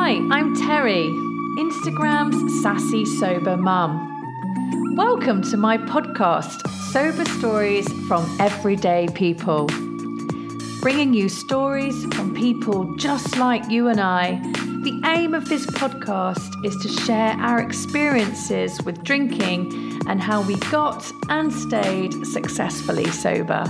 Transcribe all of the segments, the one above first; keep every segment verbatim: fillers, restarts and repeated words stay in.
Hi, I'm Terry, Instagram's sassy sober mum. Welcome to my podcast, Sober Stories from Everyday People. Bringing you stories from people just like you and I. The aim of this podcast is to share our experiences with drinking and how we got and stayed successfully sober.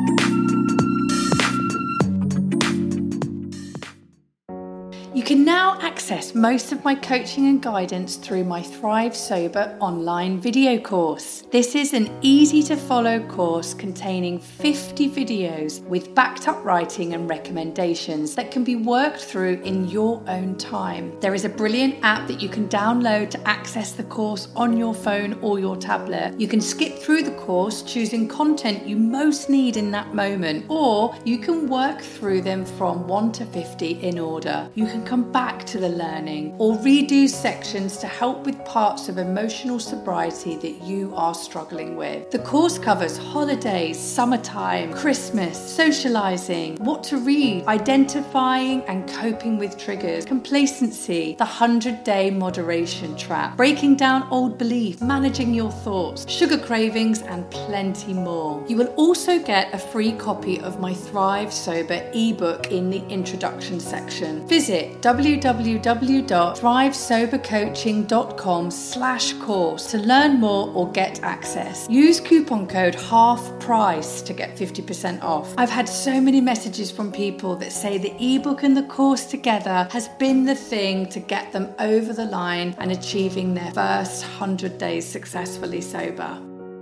You can now access most of my coaching and guidance through my Thrive Sober online video course. This is an easy to follow course containing fifty videos with backed up writing and recommendations that can be worked through in your own time. There is a brilliant app that you can download to access the course on your phone or your tablet. You can skip through the course, choosing content you most need in that moment, or you can work through them from one to fifty in order. You can come back to the learning or redo sections to help with parts of emotional sobriety that you are struggling with. The course covers holidays, summertime, Christmas, socializing, what to read, identifying and coping with triggers, complacency, the hundred-day moderation trap, breaking down old beliefs, managing your thoughts, sugar cravings, and plenty more. You will also get a free copy of my Thrive Sober ebook in the introduction section. Visit www.thrivesobercoaching.com slash course to learn more or get access. Use coupon code half price to get fifty percent off. I've had so many messages from people that say the ebook and the course together has been the thing to get them over the line and achieving their first one hundred days successfully sober.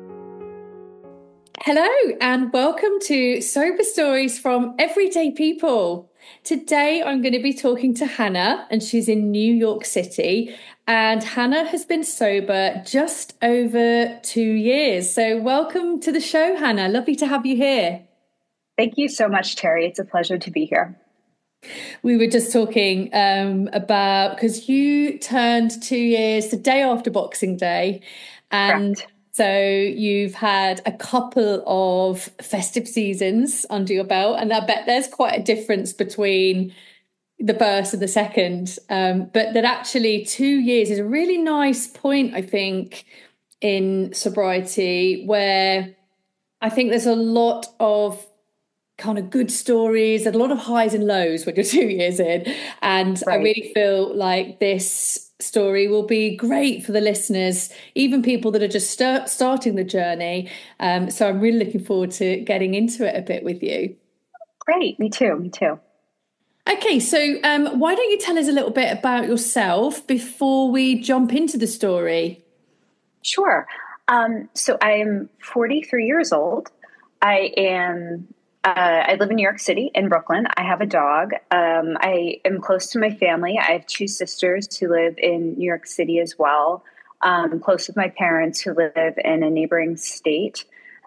Hello and welcome to Sober Stories from Everyday People. Today I'm going to be talking to Hannah, and she's in New York City, and Hannah has been sober just over two years. So welcome to the show, Hannah. Lovely to have you here. Thank you so much, Terry. It's a pleasure to be here. We were just talking um, about, because you turned two years the day after Boxing Day, and Correct. So you've had a couple of festive seasons under your belt, and I bet there's quite a difference between the first and the second. Um, but that actually two years is a really nice point, I think, in sobriety, where I think there's a lot of kind of good stories and a lot of highs and lows when you're two years in. And right. I really feel like this story will be great for the listeners, even people that are just start, starting the journey. Um, so I'm really looking forward to getting into it a bit with you. Great. Me too. Me too. Okay. So um, why don't you tell us a little bit about yourself before we jump into the story? Sure. Um, so I'm forty-three years old. I am Uh, I live in New York City, in Brooklyn. I have a dog. Um, I am close to my family. I have two sisters who live in New York City as well. Um, I'm close with my parents who live in a neighboring state.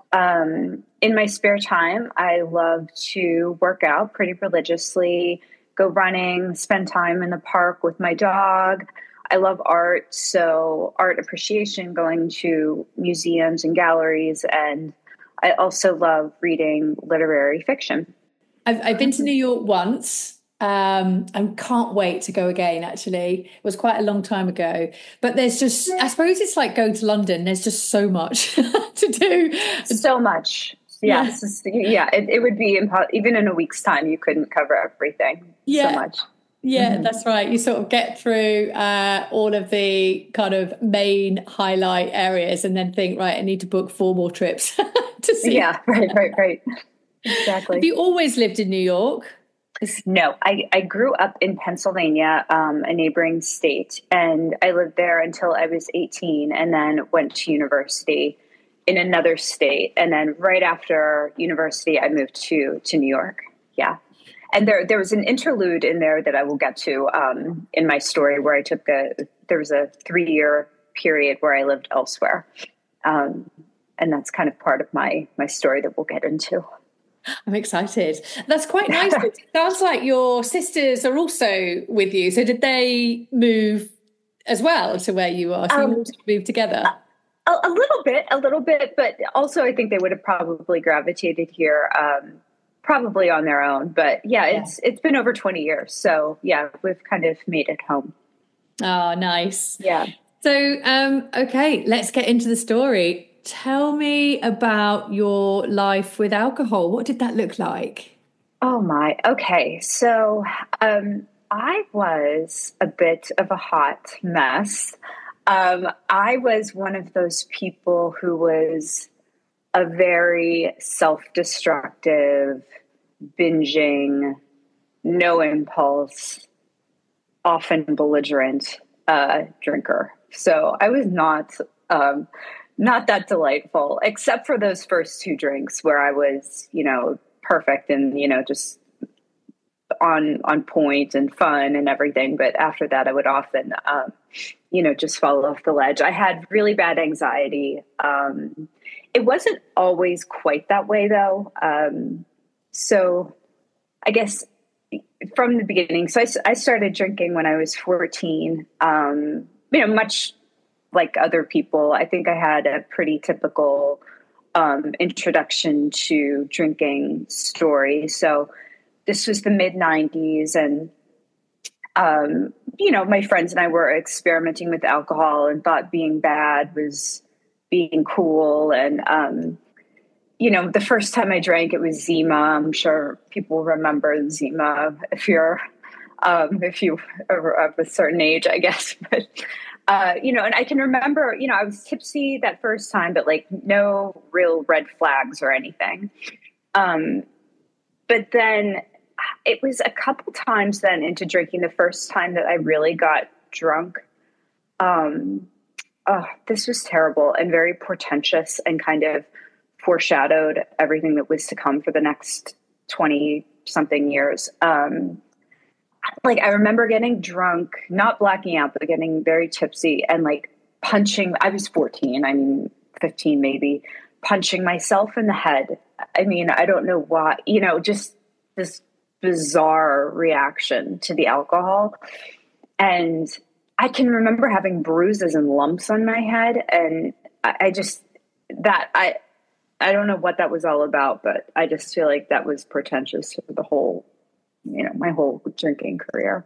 Um, in my spare time, I love to work out pretty religiously, go running, spend time in the park with my dog. I love art, so art appreciation, going to museums and galleries, and I also love reading literary fiction. I've, I've been to New York once um, and can't wait to go again, actually. It was quite a long time ago. But there's just, I suppose it's like going to London. There's just so much to do. So much. Yeah, yeah. Is, yeah it, it would be impossible. Even in a week's time, you couldn't cover everything. Yeah. So much. Yeah, mm-hmm. That's right. You sort of get through uh, all of the kind of main highlight areas and then think, right, I need to book four more trips to see. Yeah, right, right, right. Exactly. Have you always lived in New York? No, I, I grew up in Pennsylvania, um, a neighboring state, and I lived there until I was eighteen and then went to university in another state. And then right after university, I moved to, to New York. Yeah. And there, there was an interlude in there that I will get to um, in my story where I took a, there was a three-year period where I lived elsewhere. Um, and that's kind of part of my, my story that we'll get into. I'm excited. That's quite nice. It sounds like your sisters are also with you. So did they move as well to where you are? So um, you all moved together? A, a little bit, a little bit. But also I think they would have probably gravitated here. Um, probably on their own. But yeah, Yeah. it's it's been over twenty years. So yeah, we've kind of made it home. Oh, nice. Yeah. So, um, okay, let's get into the story. Tell me about your life with alcohol. What did that look like? Oh my. Okay. So um, I was a bit of a hot mess. Um, I was one of those people who was a very self-destructive, binging, no impulse, often belligerent uh, drinker. So I was not um, not that delightful, except for those first two drinks where I was, you know, perfect and, you know, just on on point and fun and everything. But after that, I would often, um, you know, just fall off the ledge. I had really bad anxiety. Um, it wasn't always quite that way, though. Um, so I guess from the beginning, so I, I started drinking when I was fourteen, um, you know, much like other people. I think I had a pretty typical um, introduction to drinking story. So this was the mid nineties, and um, you know, my friends and I were experimenting with alcohol and thought being bad was being cool. And um, you know, the first time I drank, it was Zima. I'm sure people remember Zima if you're um, if you are of a certain age, I guess. But uh, you know, and I can remember, you know, I was tipsy that first time, but like no real red flags or anything. Um, but then it was a couple times then into drinking the first time that I really got drunk. Um, oh, this was terrible and very portentous and kind of foreshadowed everything that was to come for the next twenty something years. Um, like I remember getting drunk, not blacking out, but getting very tipsy and like punching. I was fourteen, I mean, fifteen maybe, punching myself in the head. I mean, I don't know why, you know, just this bizarre reaction to the alcohol. And I can remember having bruises and lumps on my head. And I, I just, that, I, I don't know what that was all about, but I just feel like that was pretentious to the whole, you know, my whole drinking career.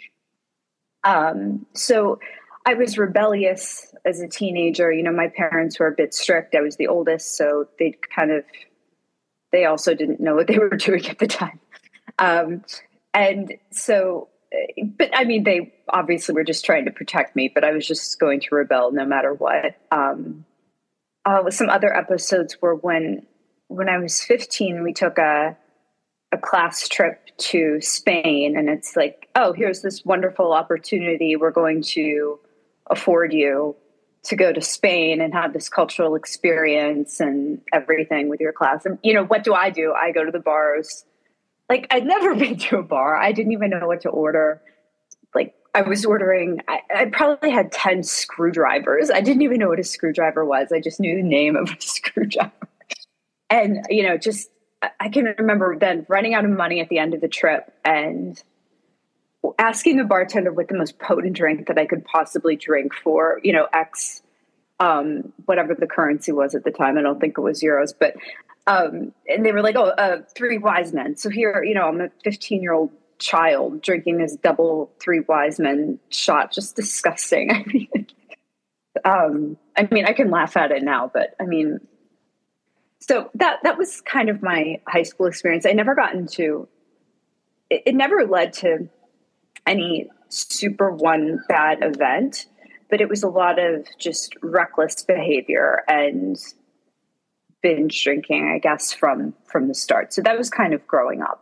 Um, so I was rebellious as a teenager. You know, my parents were a bit strict. I was the oldest, so they kind of, they also didn't know what they were doing at the time. Um, and so, but I mean, they obviously were just trying to protect me, but I was just going to rebel no matter what. Um, uh, some other episodes were when, when I was fifteen, we took a, a class trip to Spain, and it's like, oh, here's this wonderful opportunity. We're going to afford you to go to Spain and have this cultural experience and everything with your class. And, you know, what do I do? I go to the bars. Like, I'd never been to a bar. I didn't even know what to order. Like, I was ordering, I, I probably had ten screwdrivers. I didn't even know what a screwdriver was. I just knew the name of a screwdriver. And, you know, just, I can remember then running out of money at the end of the trip and asking the bartender what the most potent drink that I could possibly drink for, you know, X, um, whatever the currency was at the time. I don't think it was euros, but Um, and they were like, oh, uh, three wise men. So here, you know, I'm a fifteen year old child drinking this double three wise men shot. Just disgusting. I mean, um, I mean, I can laugh at it now, but I mean, so that, that was kind of my high school experience. I never got into, it, it never led to any super one bad event, but it was a lot of just reckless behavior and binge drinking, I guess, from from the start. So that was kind of growing up.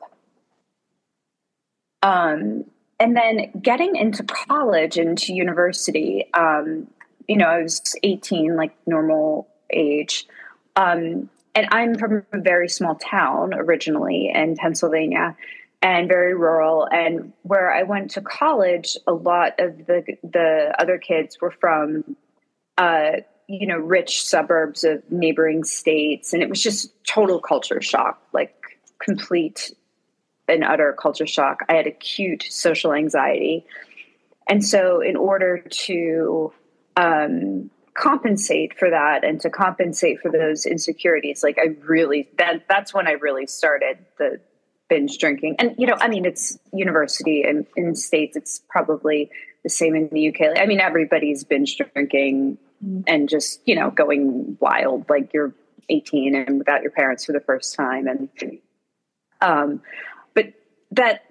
Um, and then getting into college, into university, um, you know, I was eighteen, like normal age. Um, and I'm from a very small town originally in Pennsylvania and very rural. And where I went to college, a lot of the the other kids were from uh you know, rich suburbs of neighboring states. And it was just total culture shock, like complete and utter culture shock. I had acute social anxiety. And so in order to um, compensate for that and to compensate for those insecurities, like I really, that that's when I really started the, binge drinking. And, you know, I mean, it's university and in States, it's probably the same in the U K. I mean, everybody's binge drinking and just, you know, going wild, like you're eighteen and without your parents for the first time. And, um, but that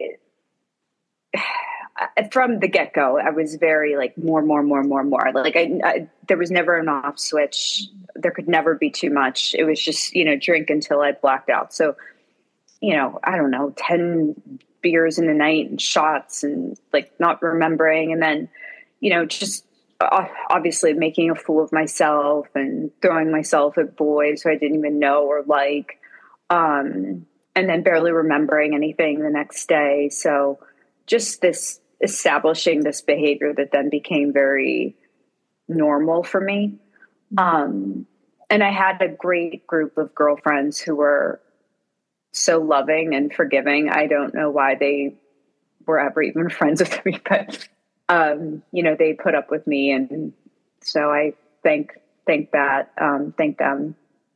from the get go, I was very like more, more, more, more, more like I, I, there was never an off switch. There could never be too much. It was just, you know, drink until I blacked out. So, you know, I don't know, ten beers in the night and shots and like not remembering. And then, you know, just obviously making a fool of myself and throwing myself at boys who I didn't even know or like, um, and then barely remembering anything the next day. So just this establishing this behavior that then became very normal for me. Um, and I had a great group of girlfriends who were so loving and forgiving. I don't know why they were ever even friends with me, but, um, you know, they put up with me. And so I thank, thank that, um, thank them.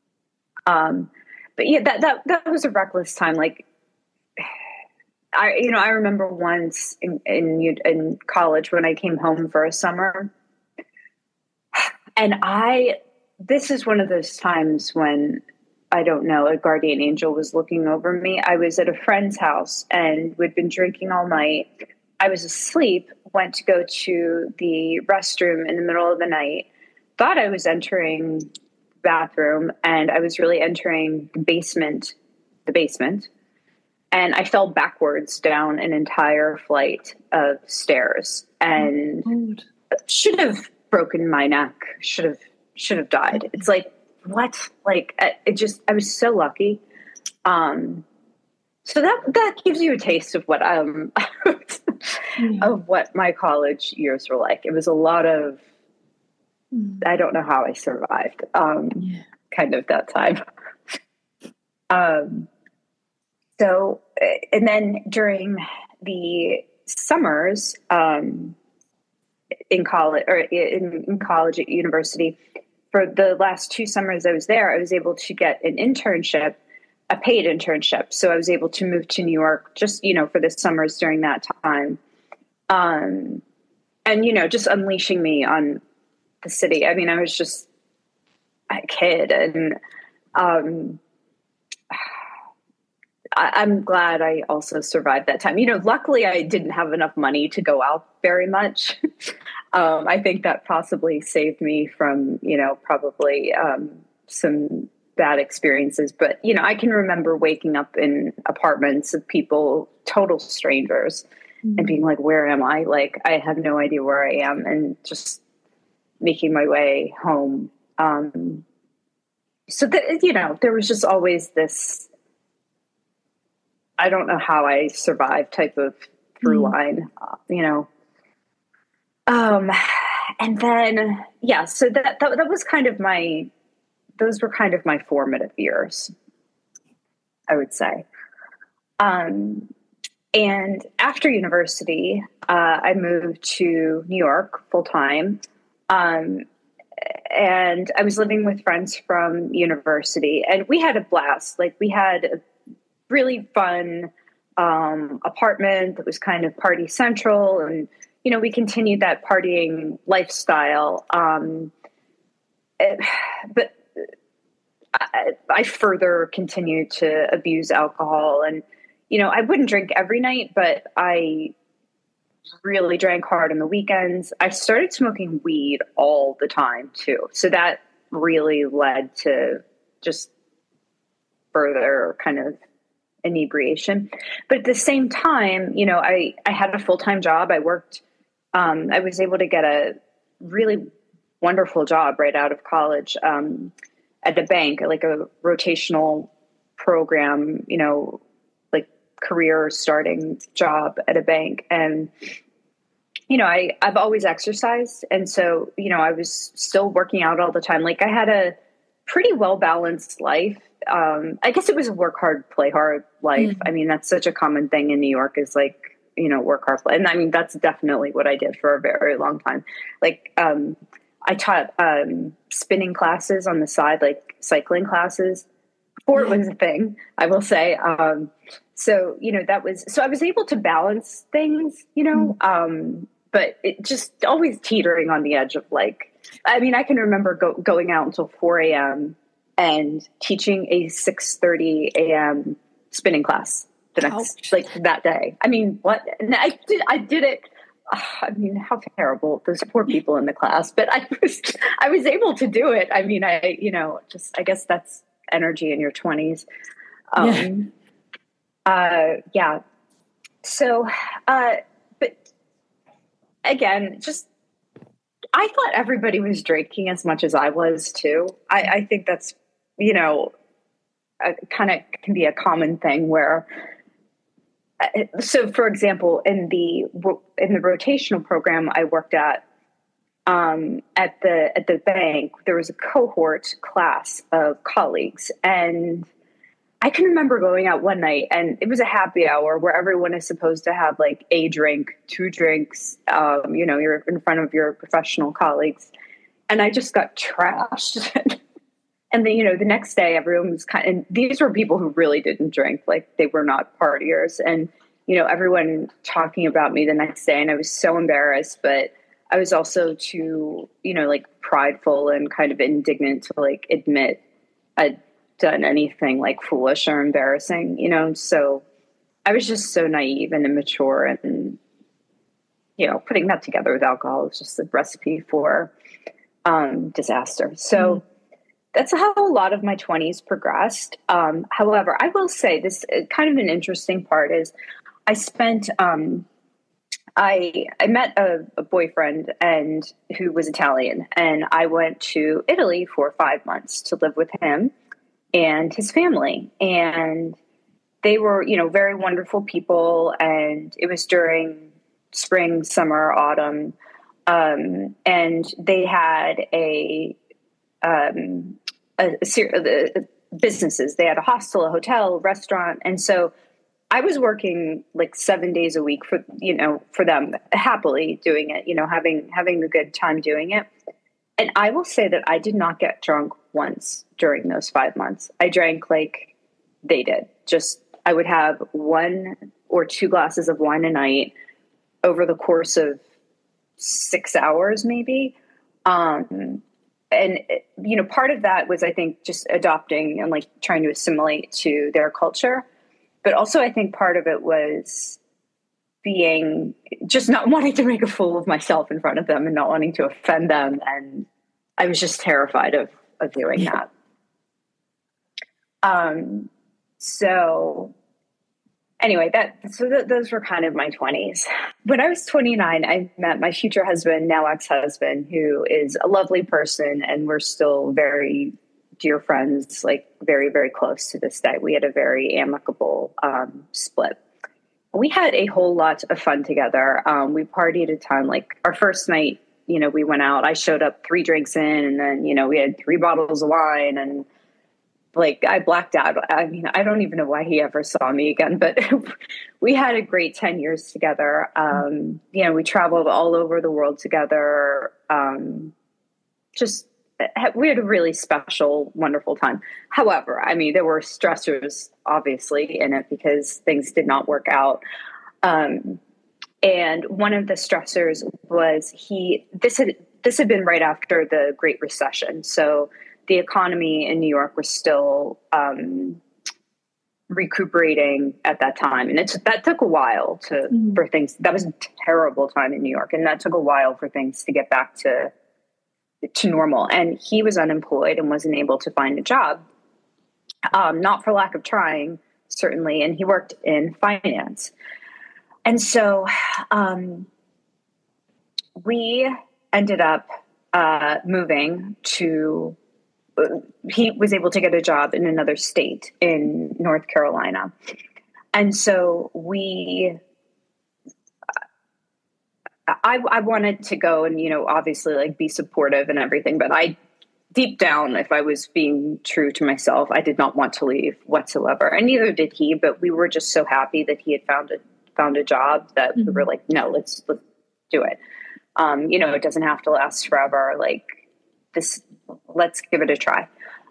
Um, but yeah, that, that, that was a reckless time. Like, I, you know, I remember once in, in, in college when I came home for a summer, and I, this is one of those times when, I don't know, a guardian angel was looking over me. I was at a friend's house and we'd been drinking all night. I was asleep, went to go to the restroom in the middle of the night, thought I was entering the bathroom, and I was really entering the basement, the basement. And I fell backwards down an entire flight of stairs and oh, should have broken my neck, should have, should have died. It's like, what? Like, it just, I was so lucky. Um, so that, that gives you a taste of what, um, mm. of what my college years were like. It was a lot of, mm. I don't know how I survived, um, yeah. kind of that time. um, So, and then during the summers um, in college or in, in college at university, for the last two summers I was there, I was able to get an internship, a paid internship. So I was able to move to New York just, you know, for the summers during that time. Um, and, you know, just unleashing me on the city. I mean, I was just a kid and, um, I, I'm glad I also survived that time. You know, luckily I didn't have enough money to go out very much. um, I think that possibly saved me from, you know, probably um, some bad experiences. But, you know, I can remember waking up in apartments of people, total strangers, mm-hmm. and being like, where am I? Like, I have no idea where I am, and just making my way home. Um, so, that, you know, there was just always this, I don't know how I survived type of through line, uh, you know. Um, and then, yeah, so that, that that was kind of my, those were kind of my formative years, I would say. Um, and after university, uh, I moved to New York full time. Um, and I was living with friends from university, and we had a blast. Like, we had a really fun um, apartment that was kind of party central. And, you know, we continued that partying lifestyle. Um, it, but I, I further continued to abuse alcohol. And, you know, I wouldn't drink every night, but I really drank hard on the weekends. I started smoking weed all the time too. So that really led to just further kind of inebriation. But at the same time, you know, I, I had a full-time job. I worked, um, I was able to get a really wonderful job right out of college, um, at the bank, like a rotational program, you know, like career starting job at a bank. And, you know, I, I've always exercised. And so, you know, I was still working out all the time. Like, I had a pretty well-balanced life. Um, I guess it was a work hard, play hard life. Mm-hmm. I mean, that's such a common thing in New York, is like, you know, work hard, play. And I mean, that's definitely what I did for a very long time. Like, um, I taught, um, spinning classes on the side, like cycling classes, before it was a thing, I will say. Um, so, you know, that was, so I was able to balance things, you know, um, but it just always teetering on the edge of like, I mean, I can remember go, going out until four a.m. and teaching a six thirty a.m. spinning class the next, Ouch. like that day. I mean, what? And I did, I did it. Oh, I mean, how terrible, those poor people in the class, but I was, I was able to do it. I mean, I, you know, just, I guess that's energy in your twenties. Um, yeah. Uh, yeah. So, uh, but again, just, I thought everybody was drinking as much as I was too. I, I think that's, you know, kind of can be a common thing where, so for example, in the, in the rotational program I worked at, um, at the, at the bank, there was a cohort class of colleagues, and I can remember going out one night, and it was a happy hour where everyone is supposed to have like a drink, two drinks. Um, you know, you're in front of your professional colleagues, and I just got trashed. And then, you know, the next day, everyone was kind of, and these were people who really didn't drink, like they were not partiers. And, you know, everyone talking about me the next day, and I was so embarrassed, but I was also too, you know, like prideful and kind of indignant to like admit I'd done anything like foolish or embarrassing, you know? So I was just so naive and immature, and, you know, putting that together with alcohol is just a recipe for um, disaster. So mm. that's how a lot of my twenties progressed. Um, however, I will say this kind of an interesting part is I spent, um, I, I met a, a boyfriend and who was Italian, and I went to Italy for five months to live with him and his family. And they were, you know, very wonderful people. And it was during spring, summer, autumn. Um, and they had a, um, a, a series of businesses. They had a hostel, a hotel, a restaurant. And so I was working like seven days a week for, you know, for them, happily doing it, you know, having, having a good time doing it. And I will say that I did not get drunk once during those five months. I drank like they did. Just, I would have one or two glasses of wine a night over the course of six hours, maybe. Um, and, you know, part of that was, I think, just adopting and like trying to assimilate to their culture. But also I think part of it was being just not wanting to make a fool of myself in front of them and not wanting to offend them. And I was just terrified of, of doing that. Um, so anyway, that, so th- those were kind of my twenties. When I was twenty-nine, I met my future husband, now ex-husband, who is a lovely person. And we're still very dear friends, like very, very close to this day. We had a very amicable, um, split. We had a whole lot of fun together. Um, we partied a ton. Like our first night, you know, we went out, I showed up three drinks in, and then, you know, we had three bottles of wine, and like I blacked out. I mean, I don't even know why he ever saw me again, but we had a great ten years together. Um, you know, we traveled all over the world together. Um, just, we had a really special, wonderful time. However, I mean, there were stressors obviously in it because things did not work out. Um, and one of the stressors was he, this had, this had been right after the Great Recession. So the economy in New York was still, um, recuperating at that time. And it's, that took a while to, mm-hmm. for things, that was a terrible time in New York. And that took a while for things to get back to, to normal. And he was unemployed and wasn't able to find a job. Um, not for lack of trying, certainly. And he worked in finance. And so, um, we ended up, uh, moving to, uh, he was able to get a job in another state in North Carolina. And so we, I, I wanted to go and, you know, obviously like be supportive and everything, but I, deep down, if I was being true to myself, I did not want to leave whatsoever. And neither did he, but we were just so happy that he had found a, found a job that mm-hmm. we were like, no, let's, let's do it. Um, you know, it doesn't have to last forever. Like this, let's give it a try.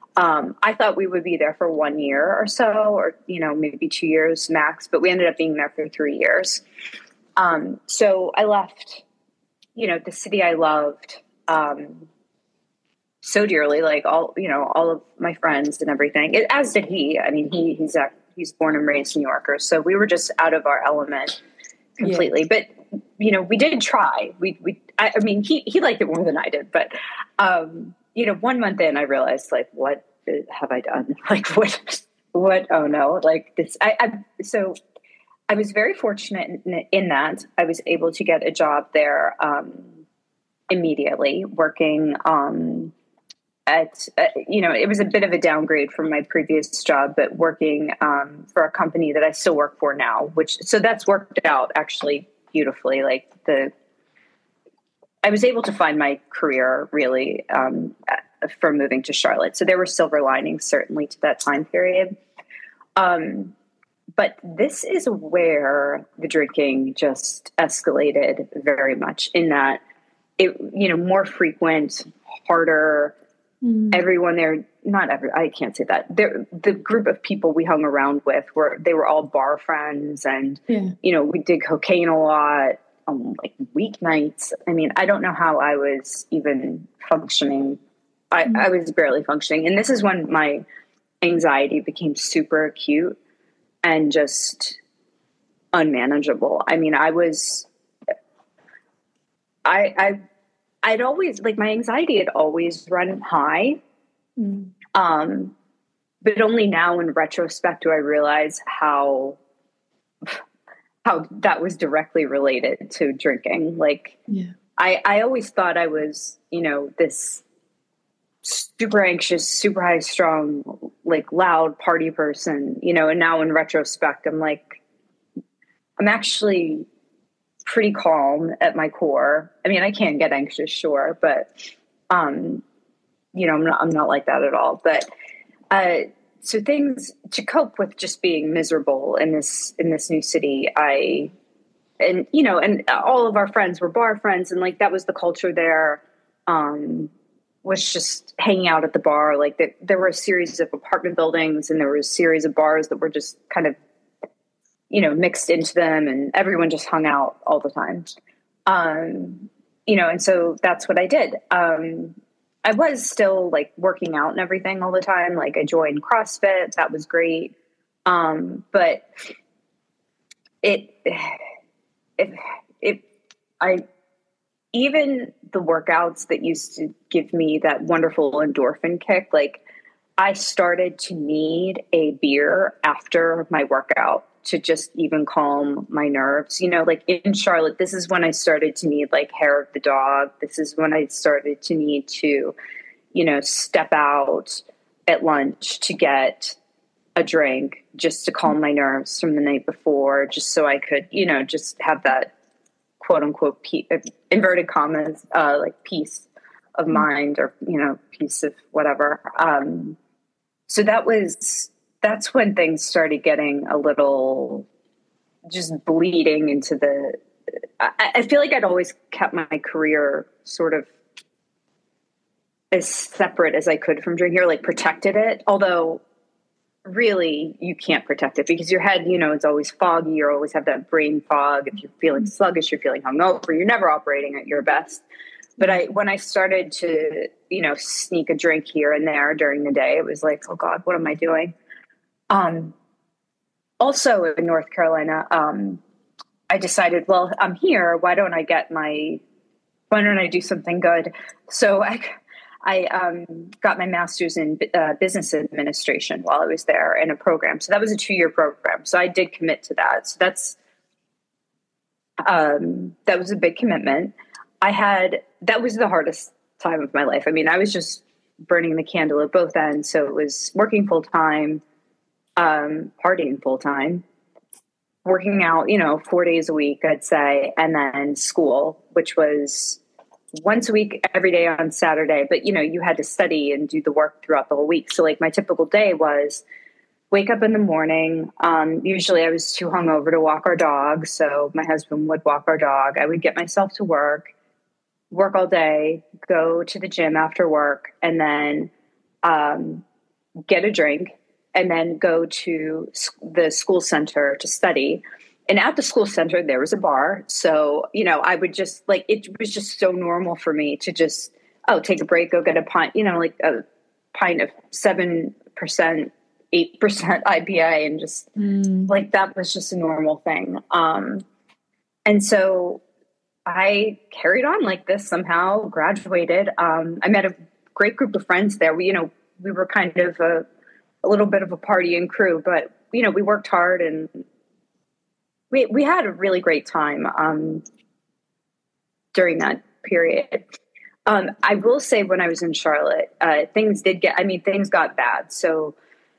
Um, I thought we would be there for one year or so, or, you know, maybe two years max, but we ended up being there for three years. Um, so I left, you know, the city I loved, um, so dearly, like all, you know, all of my friends and everything, it, as did he. I mean, he, he's, a, he's born and raised New Yorker. So we were just out of our element completely, yeah. But, you know, we did try, we, we, I, I mean, he, he liked it more than I did, but, um, you know, one month in, I realized, like, what have I done? Like, what, what, oh no, like this, I, I so I was very fortunate in, in that I was able to get a job there, um, immediately working, um, at, uh, you know, it was a bit of a downgrade from my previous job, but working, um, for a company that I still work for now, which, so that's worked out actually beautifully. Like the, I was able to find my career really, um, for moving to Charlotte. So there were silver linings certainly to that time period. Um, but this is where the drinking just escalated very much in that it, you know, more frequent, harder, mm. everyone there, not every, I can't say that. There, the group of people we hung around with were, they were all bar friends and, yeah. you know, we did cocaine a lot, um, like weeknights. I mean, I don't know how I was even functioning. I, mm. I was barely functioning. And this is when my anxiety became super acute and just unmanageable. I mean, I was, I, I, I'd always, like, my anxiety had always run high. Mm. Um, but only now in retrospect do I realize how, how that was directly related to drinking. Like, yeah. I, I always thought I was, you know, this super anxious, super high strung, like loud party person, you know, and now in retrospect, I'm like, I'm actually pretty calm at my core. I mean, I can get anxious, sure, but, um, you know, I'm not, I'm not like that at all. But, uh, so things to cope with just being miserable in this, in this new city, I, and, you know, and all of our friends were bar friends. And like, that was the culture there, um, was just hanging out at the bar. Like the, there were a series of apartment buildings and there were a series of bars that were just kind of, you know, mixed into them and everyone just hung out all the time. Um, you know, and so that's what I did. Um, I was still like working out and everything all the time. Like I joined CrossFit. That was great. Um, but it, it, it, I, even the workouts that used to give me that wonderful endorphin kick, like I started to need a beer after my workout to just even calm my nerves. You know, like in Charlotte, this is when I started to need like hair of the dog. This is when I started to need to, you know, step out at lunch to get a drink just to calm my nerves from the night before, just so I could, you know, just have that quote unquote, pe- inverted commas, uh, like peace of mind or, you know, peace of whatever. Um, so that was, that's when things started getting a little just bleeding into the, I, I feel like I'd always kept my career sort of as separate as I could from drinking, or like protected it. Although really you can't protect it because your head, you know, it's always foggy. You always have that brain fog. If you're feeling sluggish, you're feeling hungover, you're never operating at your best. But I, when I started to, you know, sneak a drink here and there during the day, it was like, oh God, what am I doing? Um, also in North Carolina, um, I decided, well, I'm here. Why don't I get my, why don't I do something good? So I, I um, got my master's in uh, business administration while I was there in a program. So that was a two-year program. So I did commit to that. So that's, um, that was a big commitment. I had, that was the hardest time of my life. I mean, I was just burning the candle at both ends. So it was working full time, um, partying full time, working out, you know, four days a week, I'd say, and then school, which was once a week, every day on Saturday. But, you know, you had to study and do the work throughout the whole week. So like my typical day was wake up in the morning. Um, usually I was too hungover to walk our dog. So my husband would walk our dog. I would get myself to work, work all day, go to the gym after work, and then um, get a drink, and then go to the school center to study. And at the school center, there was a bar. So, you know, I would just like, it was just so normal for me to just, oh, take a break, go get a pint, you know, like a pint of seven percent, eight percent I P A. And just mm. like, that was just a normal thing. Um, and so I carried on like this, somehow graduated. Um, I met a great group of friends there. We, you know, we were kind of a, a little bit of a partying crew, but, you know, we worked hard and we, we had a really great time, um, during that period. Um, I will say when I was in Charlotte, uh, things did get, I mean, things got bad. So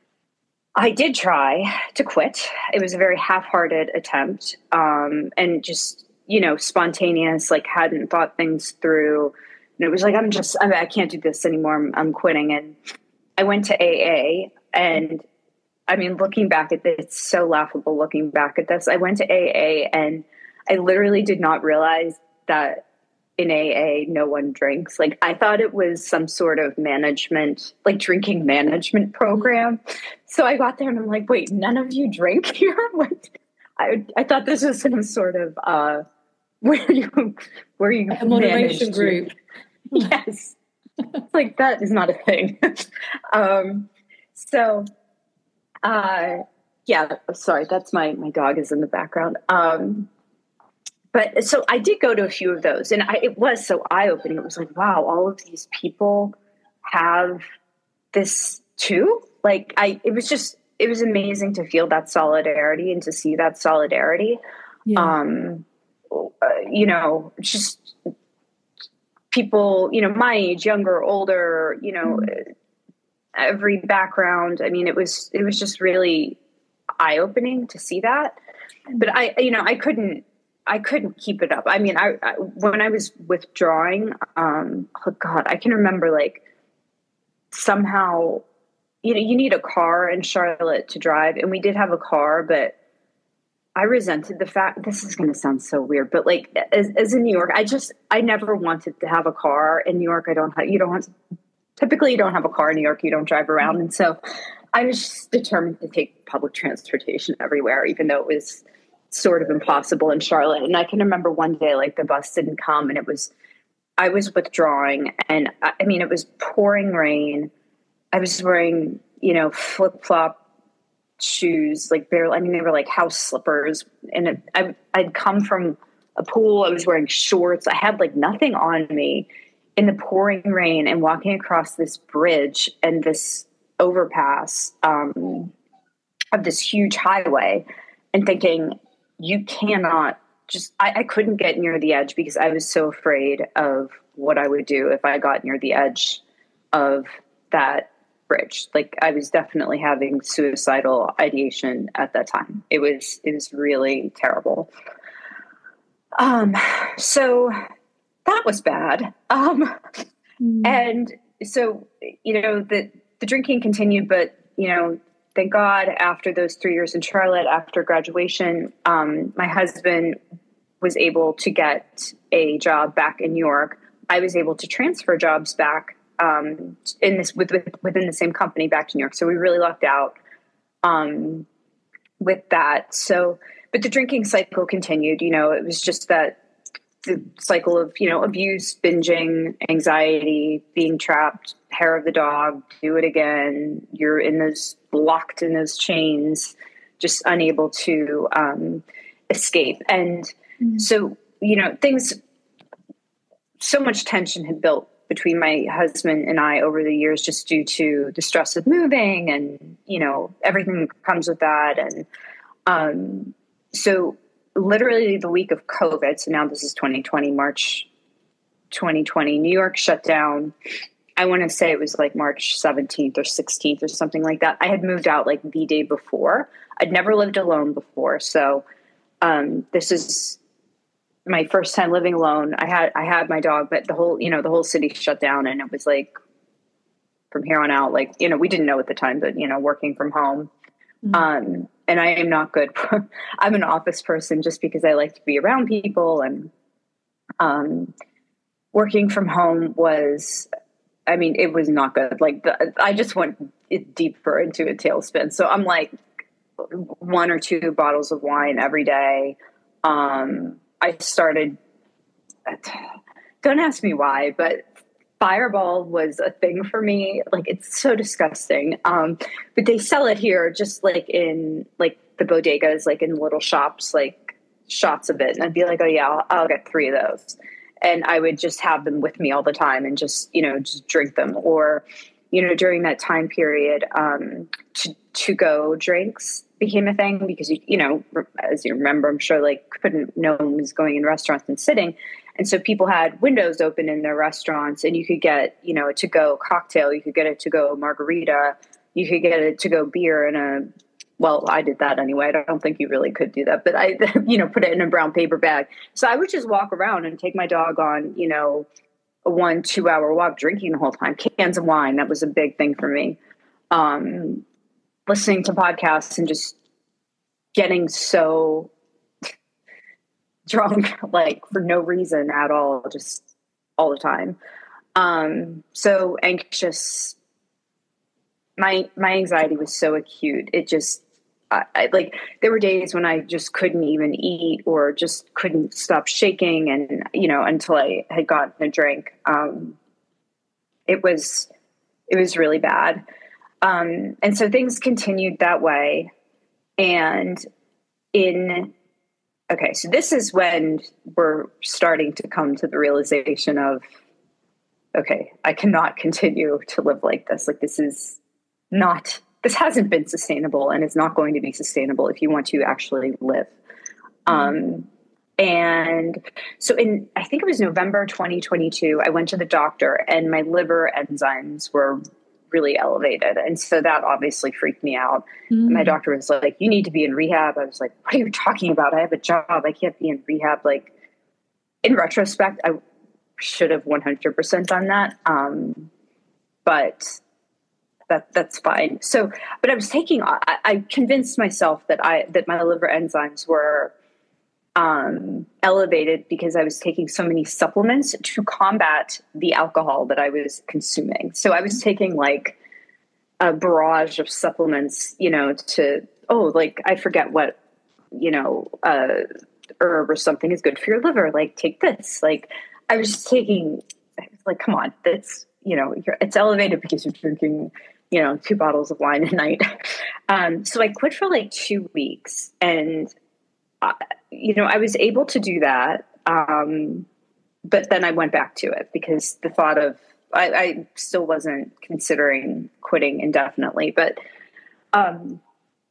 I did try to quit. It was a very half-hearted attempt. Um, and just, you know, spontaneous, like hadn't thought things through. And it was like, I'm just, I, I can't do this anymore. I'm, I'm quitting. And I went to A A, and I mean, looking back at this, it's so laughable looking back at this. I went to A A, and I literally did not realize that in A A, no one drinks. Like, I thought it was some sort of management, like drinking management program. So I got there and I'm like, wait, none of you drink here? What? I, I thought this was some sort of, uh, where you, where you a moderation group. Yes. Like, that is not a thing. um, so, uh, yeah, sorry, that's my, my dog is in the background. Um, but so I did go to a few of those, and I, it was so eye-opening. It was like, wow, all of these people have this too. Like, I, it was just, it was amazing to feel that solidarity and to see that solidarity. Yeah. Um, uh, you know, just people, you know, my age, younger, older, you know, mm-hmm. every background. I mean, it was, it was just really eye-opening to see that. But I, you know, I couldn't, I couldn't keep it up. I mean, I, I when I was withdrawing, um, oh God, I can remember like somehow, you know, you need a car in Charlotte to drive. And we did have a car, but I resented the fact, this is going to sound so weird, but like as, as in New York, I just, I never wanted to have a car in New York. I don't have, you don't have, typically you don't have a car in New York, you don't drive around. And so I was just determined to take public transportation everywhere, even though it was sort of impossible in Charlotte. And I can remember one day, like the bus didn't come and it was, I was withdrawing and I, I mean, it was pouring rain. I was wearing, you know, flip flop shoes, like barely, I mean, they were like house slippers. And it, I, I'd come from a pool. I was wearing shorts. I had like nothing on me in the pouring rain and walking across this bridge and this overpass um, of this huge highway and thinking, you cannot just, I, I couldn't get near the edge because I was so afraid of what I would do if I got near the edge of that bridge. Like, I was definitely having suicidal ideation at that time. It was, it was really terrible. Um, so that was bad. Um, mm. And so, you know, the, the drinking continued, but, you know, thank God after those three years in Charlotte, after graduation, um, my husband was able to get a job back in New York. I was able to transfer jobs back um, in this with, with, within the same company back to New York. So we really lucked out um, with that. So, but the drinking cycle continued. You know, it was just that the cycle of, you know, abuse, binging, anxiety, being trapped, hair of the dog, do it again. You're in those locked in those chains, just unable to um, escape. And mm-hmm. so, you know, things, so much tension had built between my husband and I over the years, just due to the stress of moving and, you know, everything that comes with that. And um, so literally the week of COVID, so now this is twenty twenty, March twenty twenty, New York shut down. I want to say it was like March seventeenth or sixteenth or something like that. I had moved out like the day before. I'd never lived alone before. So um, this is my first time living alone. I had, I had my dog, but the whole, you know, the whole city shut down, and it was like from here on out, like, you know, we didn't know at the time, but, you know, working from home. Mm-hmm. Um, and I am not good. For, I'm an office person just because I like to be around people, and um, working from home was, I mean, it was not good. Like the, I just went deeper into a tailspin. So I'm like one or two bottles of wine every day. Um, I started, don't ask me why, but Fireball was a thing for me. Like, it's so disgusting. Um, but they sell it here just like in like the bodegas, like in little shops, like shots of it. And I'd be like, oh yeah, I'll, I'll get three of those. And I would just have them with me all the time and just, you know, just drink them. Or, you know, during that time period, um, to, to go drinks became a thing because, you, you know, as you remember, I'm sure, like, couldn't, no one was going in restaurants and sitting. And so people had windows open in their restaurants and you could get, you know, a to-go cocktail, you could get a to-go margarita, you could get a to-go beer in a, well, I did that anyway. I don't think you really could do that, but I, you know, put it in a brown paper bag. So I would just walk around and take my dog on, you know, a one, two hour walk, drinking the whole time, cans of wine. That was a big thing for me. Um, listening to podcasts and just getting so drunk, like for no reason at all, just all the time. Um, so anxious. My, my anxiety was so acute. It just, I, I, like, there were days when I just couldn't even eat or just couldn't stop shaking. And, you know, until I had gotten a drink, um, it was, it was really bad. Um, and so things continued that way. And in, okay, so this is when we're starting to come to the realization of, okay, I cannot continue to live like this. Like, this is not, this hasn't been sustainable and it's not going to be sustainable if you want to actually live. Um, and so in, I think it was November twenty twenty-two, I went to the doctor and my liver enzymes were really elevated. And so that obviously freaked me out. Mm. My doctor was like, you need to be in rehab. I was like, what are you talking about? I have a job. I can't be in rehab. Like, in retrospect, I should have one hundred percent done that. Um, but that that's fine. So, but I was taking, I, I convinced myself that I, that my liver enzymes were um, elevated because I was taking so many supplements to combat the alcohol that I was consuming. So I was taking like a barrage of supplements, you know, to, oh, like, I forget what, you know, uh, herb or something is good for your liver. Like, take this. Like, I was just taking, like, come on, that's, you know, you're, it's elevated because you're drinking, you know, two bottles of wine a night. Um, so I quit for like two weeks and, uh, you know, I was able to do that. Um, but then I went back to it because the thought of, I, I still wasn't considering quitting indefinitely, but, um,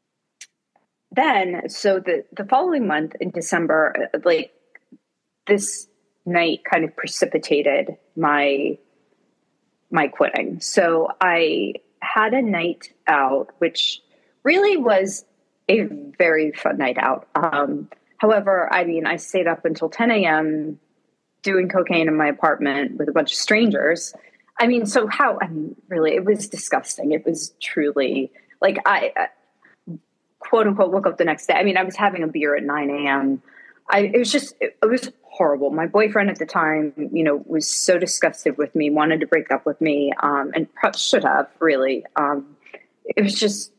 then, so the, the following month in December, like, this night kind of precipitated my, my quitting. So I had a night out, which really was a very fun night out. Um, however, I mean, I stayed up until ten a.m. doing cocaine in my apartment with a bunch of strangers. I mean, so how, I mean, really, it was disgusting. It was truly, like, I, uh, quote unquote, woke up the next day. I mean, I was having a beer at nine a.m. I, it was just, it, it was horrible. My boyfriend at the time, you know, was so disgusted with me, wanted to break up with me, um, and probably should have, really. Um, it was just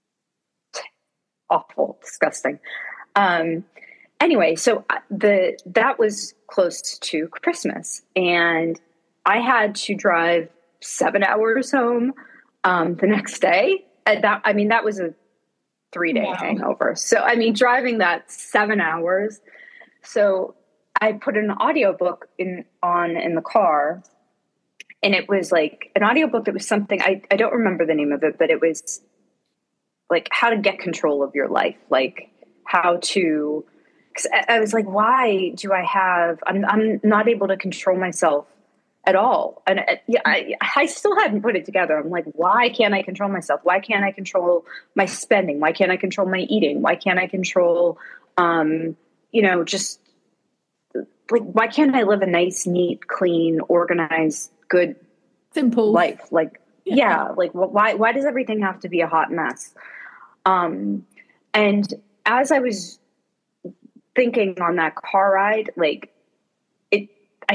awful, disgusting. Um, anyway, so the that was close to Christmas, and I had to drive seven hours home um, the next day. And that, I mean, that was a three-day wow. hangover. So, I mean, driving that seven hours. So I put an audiobook in on in the car, and it was like an audiobook that was something, I, I don't remember the name of it, but it was like how to get control of your life, like how to, cause I, I was like, why do I have, I'm, I'm not able to control myself at all. And uh, yeah, I, I still hadn't put it together. I'm like, why can't I control myself? Why can't I control my spending? Why can't I control my eating? Why can't I control, um, you know, just like, why can't I live a nice, neat, clean, organized, good, simple life? Like, yeah, yeah like why, why does everything have to be a hot mess? Um, and as I was thinking on that car ride, like it, I,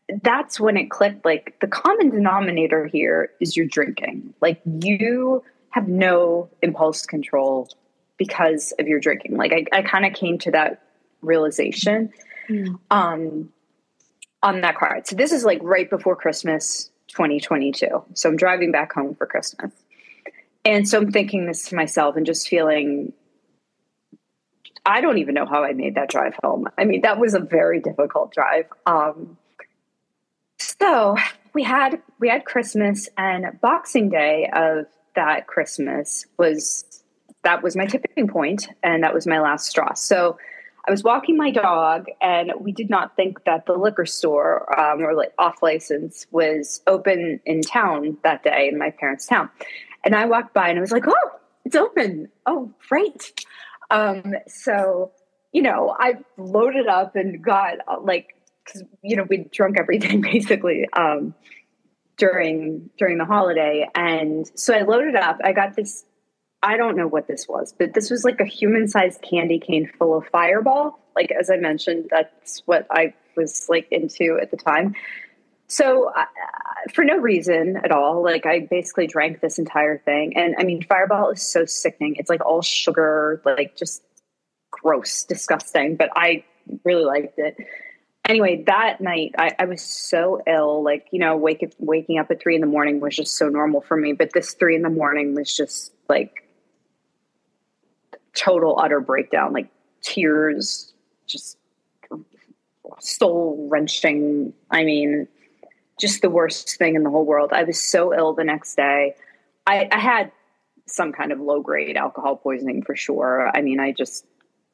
that's when it clicked. Like, the common denominator here is you're drinking. Like, you have no impulse control because of your drinking. Like, I, I kind of came to that realization mm. um, on that car ride. So this is like right before Christmas twenty twenty-two. So I'm driving back home for Christmas. And so I'm thinking this to myself and just feeling, I don't even know how I made that drive home. I mean, that was a very difficult drive. Um, so we had, we had Christmas, and Boxing Day of that Christmas was, that was my tipping point, and that was my last straw. So I was walking my dog, and we did not think that the liquor store um, or like off license was open in town that day, in my parents' town. And I walked by and I was like, oh, it's open. Oh, great. Um, so, you know, I loaded up and got uh, like, cause you know, we'd drunk everything basically um, during, during the holiday. And so I loaded up, I got this, I don't know what this was, but this was like a human-sized candy cane full of Fireball. Like, as I mentioned, that's what I was like into at the time. So uh, for no reason at all, like, I basically drank this entire thing. And I mean, Fireball is so sickening. It's like all sugar, like just gross, disgusting, but I really liked it. Anyway, that night I, I was so ill, like, you know, wake, waking up at three in the morning was just so normal for me. But this three in the morning was just like total utter breakdown, like tears, just soul wrenching. I mean, just the worst thing in the whole world. I was so ill the next day. I, I had some kind of low grade alcohol poisoning for sure. I mean, I just,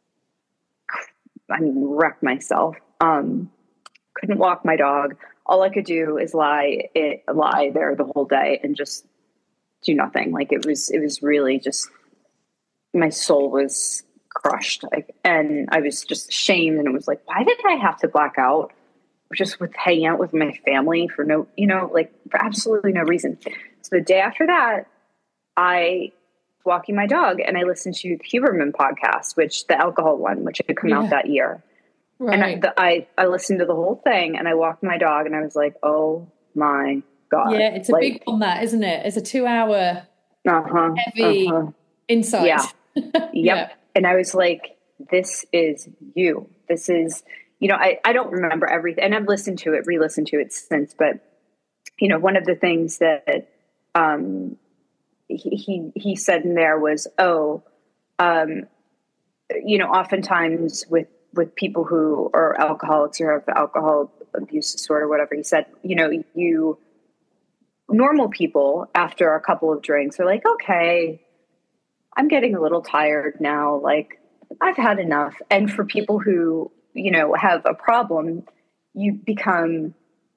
I mean, wrecked myself. Um, couldn't walk my dog. All I could do is lie, it, lie there the whole day and just do nothing. Like, it was, it was really just, my soul was crushed. Like, and I was just ashamed, and it was like, why did I have to black out just with hanging out with my family for no, you know, like for absolutely no reason. So the day after that, I was walking my dog and I listened to the Huberman podcast, which the alcohol one, which had come yeah. out that year. Right. And I, the, I, I listened to the whole thing, and I walked my dog, and I was like, oh my God. Yeah. It's a like, big one, that, isn't it? It's a two hour uh-huh, heavy uh-huh. insight. Yeah. Yep. Yeah. And I was like, this is you. This is, you know, I, I don't remember everything, and I've listened to it, re-listened to it since, but, you know, one of the things that um, he, he, he said in there was, oh, um, you know, oftentimes with, with people who are alcoholics or have alcohol abuse disorder, whatever he said, you know, you, normal people after a couple of drinks are like, okay, I'm getting a little tired now. Like, I've had enough. And for people who, you know, have a problem, you become,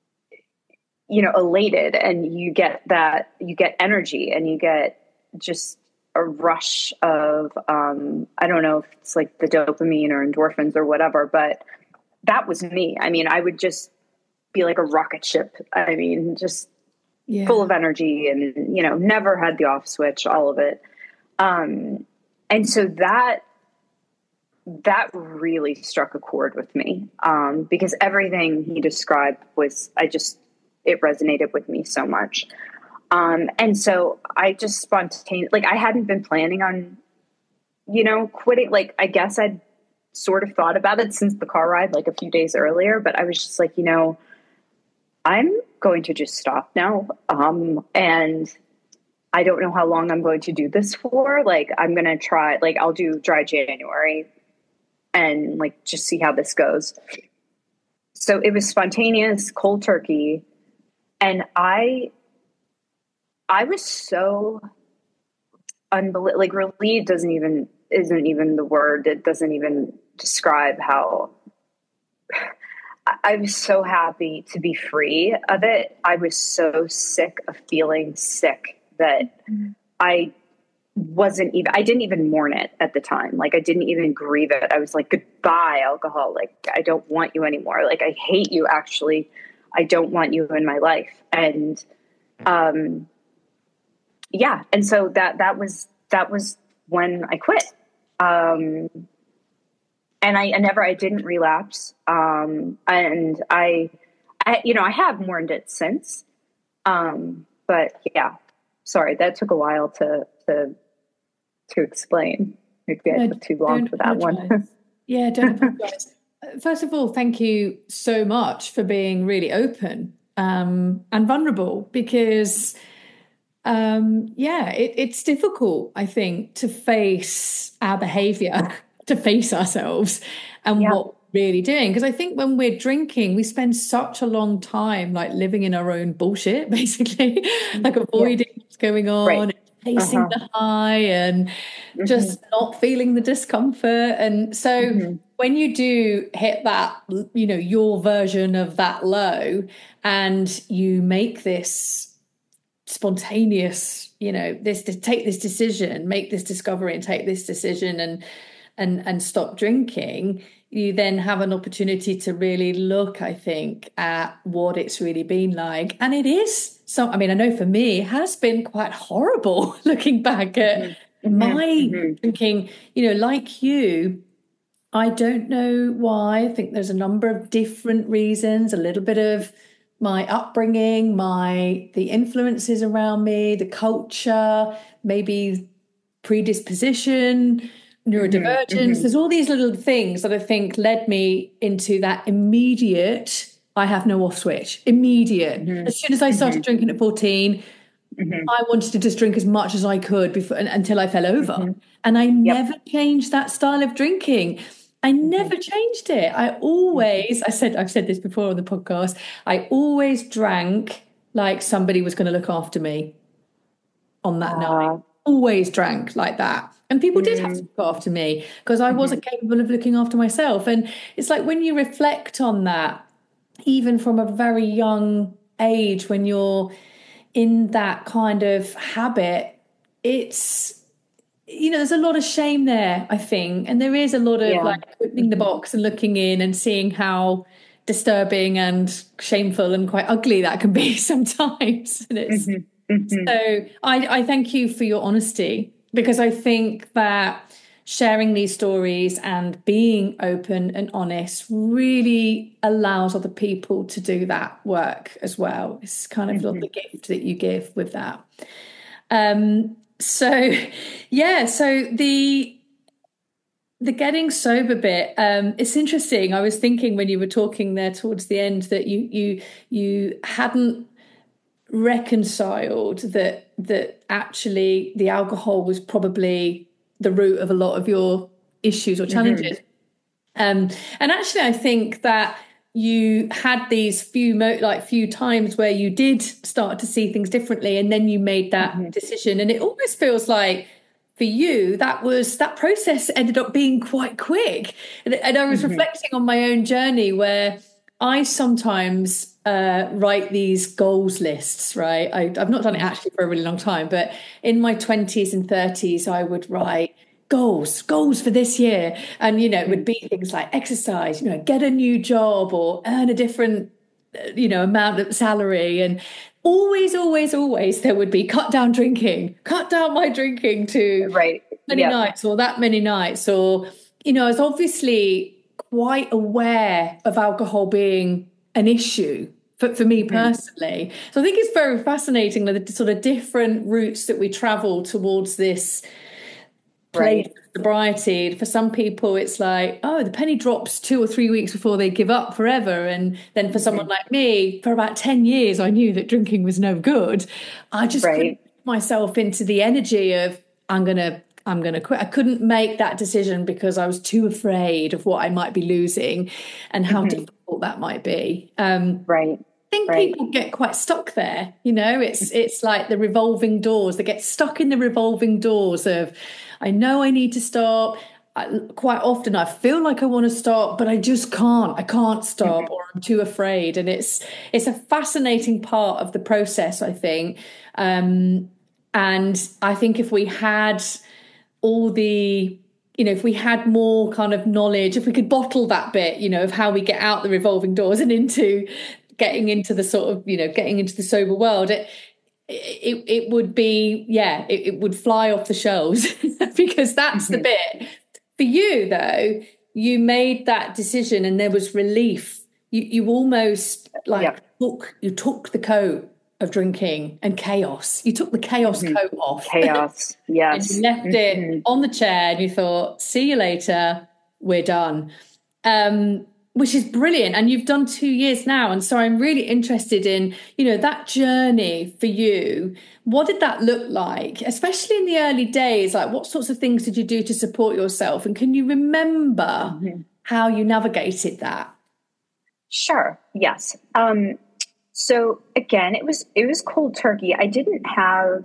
you know, elated, and you get that, you get energy, and you get just a rush of, um, I don't know if it's like the dopamine or endorphins or whatever, but that was me. I mean, I would just be like a rocket ship. I mean, just yeah. full of energy, and, you know, never had the off switch, all of it. Um, and so that, that really struck a chord with me, um, because everything he described was, I just, it resonated with me so much. Um, and so I just spontaneously, like, I hadn't been planning on, you know, quitting. Like, I guess I'd sort of thought about it since the car ride, like a few days earlier, but I was just like, you know, I'm going to just stop now. Um, and I don't know how long I'm going to do this for. Like, I'm going to try, like, I'll do dry January and like, just see how this goes. So it was spontaneous, cold turkey. And I, I was so unbelievable, like, relieved doesn't even, isn't even the word. It doesn't even describe how I was so happy to be free of it. I was so sick of feeling sick that mm-hmm. I wasn't even, I didn't even mourn it at the time. Like, I didn't even grieve it. I was like, goodbye, alcohol. Like, I don't want you anymore. Like, I hate you. Actually, I don't want you in my life. And, um, yeah. And so that, that was, that was when I quit. Um, and I, I never, I didn't relapse. Um, and I, I, you know, I have mourned it since. Um, but yeah, sorry, that took a while to, to, to explain. Maybe I No, took too long don't for that one. apologize. Yeah, don't apologize. First of all, thank you so much for being really open um, and vulnerable because, um, yeah, it, it's difficult, I think, to face our behavior, to face ourselves and Yeah. what we're really doing. Because I think when we're drinking, we spend such a long time like living in our own bullshit, basically, like avoiding Yeah. what's going Right. on, chasing Uh-huh. the high and Mm-hmm. just not feeling the discomfort. And so Mm-hmm. when you do hit that, you know, your version of that low, and you make this spontaneous, you know, this to take this decision, make this discovery and take this decision and and and stop drinking, you then have an opportunity to really look, I think, at what it's really been like. And it is so, I mean, I know for me, it has been quite horrible looking back at Mm-hmm. my Mm-hmm. drinking, you know, like you. I don't know why. I think there's a number of different reasons, a little bit of my upbringing, my the influences around me, the culture, maybe predisposition, Mm-hmm. neurodivergence. Mm-hmm. There's all these little things that I think led me into that immediate, I have no off switch, immediate. Mm-hmm. As soon as I started drinking at fourteen, Mm-hmm. I wanted to just drink as much as I could before until I fell over. Mm-hmm. And I Yep. never changed that style of drinking. I Mm-hmm. never changed it. I Mm-hmm. always, I said, I've said this before on the podcast, I always drank like somebody was going to look after me on that night. Uh, Always drank like that. And people did have to mm-hmm. look after me because I wasn't capable of looking after myself. And it's like when you reflect on that, even from a very young age, when you're in that kind of habit, it's, you know, there's a lot of shame there, I think. And there is a lot of Yeah. like opening the Mm-hmm. box and looking in and seeing how disturbing and shameful and quite ugly that can be sometimes. And it's Mm-hmm. Mm-hmm. so I, I thank you for your honesty because I think that sharing these stories and being open and honest really allows other people to do that work as well. It's kind of Mm-hmm. the gift that you give with that. Um, so yeah, so the the getting sober bit, um, it's interesting. I was thinking when you were talking there towards the end that you you you hadn't reconciled that that actually the alcohol was probably the root of a lot of your issues or challenges. Um, and actually, I think that you had these few mo- like few times where you did start to see things differently, and then you made that Mm-hmm. decision. And it almost feels like for you that was that process ended up being quite quick. And, and I was Mm-hmm. reflecting on my own journey where I sometimes uh, write these goals lists, right? I, I've not done it actually for a really long time, but in my twenties and thirties, I would write goals, goals for this year. And, you know, it would be things like exercise, you know, get a new job or earn a different, uh, you know, amount of salary. And always, always, always there would be cut down drinking, cut down my drinking to Right. many Yep. nights or that many nights. Or, you know, I was obviously quite aware of alcohol being an issue for, for me personally. So I think it's very fascinating the sort of different routes that we travel towards this place Right. of sobriety. For some people, it's like, oh, the penny drops two or three weeks before they give up forever. And then for someone like me, for about ten years, I knew that drinking was no good. I just couldn't Right. put myself into the energy of, I'm going to I'm going to quit. I couldn't make that decision because I was too afraid of what I might be losing and how Mm-hmm. difficult that might be. Um, Right. I think Right. people get quite stuck there. You know, it's it's like the revolving doors. They get stuck in the revolving doors of, I know I need to stop. I, quite often I feel like I want to stop, but I just can't. I can't stop, or I'm too afraid. And it's it's a fascinating part of the process, I think. Um, and I think if we had all the, you know, if we had more kind of knowledge, if we could bottle that bit, you know, of how we get out the revolving doors and into getting into the sort of, you know, getting into the sober world, it it, it would be, yeah, it, it would fly off the shelves because that's the bit. For you, though, you made that decision and there was relief you, you almost like Yep. took, you took the coat of drinking and chaos. You took the chaos Mm-hmm. coat off. Chaos. Yes. And you left mm-hmm. it on the chair and you thought, see you later, we're done. Um, which is brilliant. And you've done two years now. And so I'm really interested in, you know, that journey for you. What did that look like, especially in the early days? Like, what sorts of things did you do to support yourself? And can you remember mm-hmm. how you navigated that? Sure. Yes. Um, so again, it was, it was cold turkey. I didn't have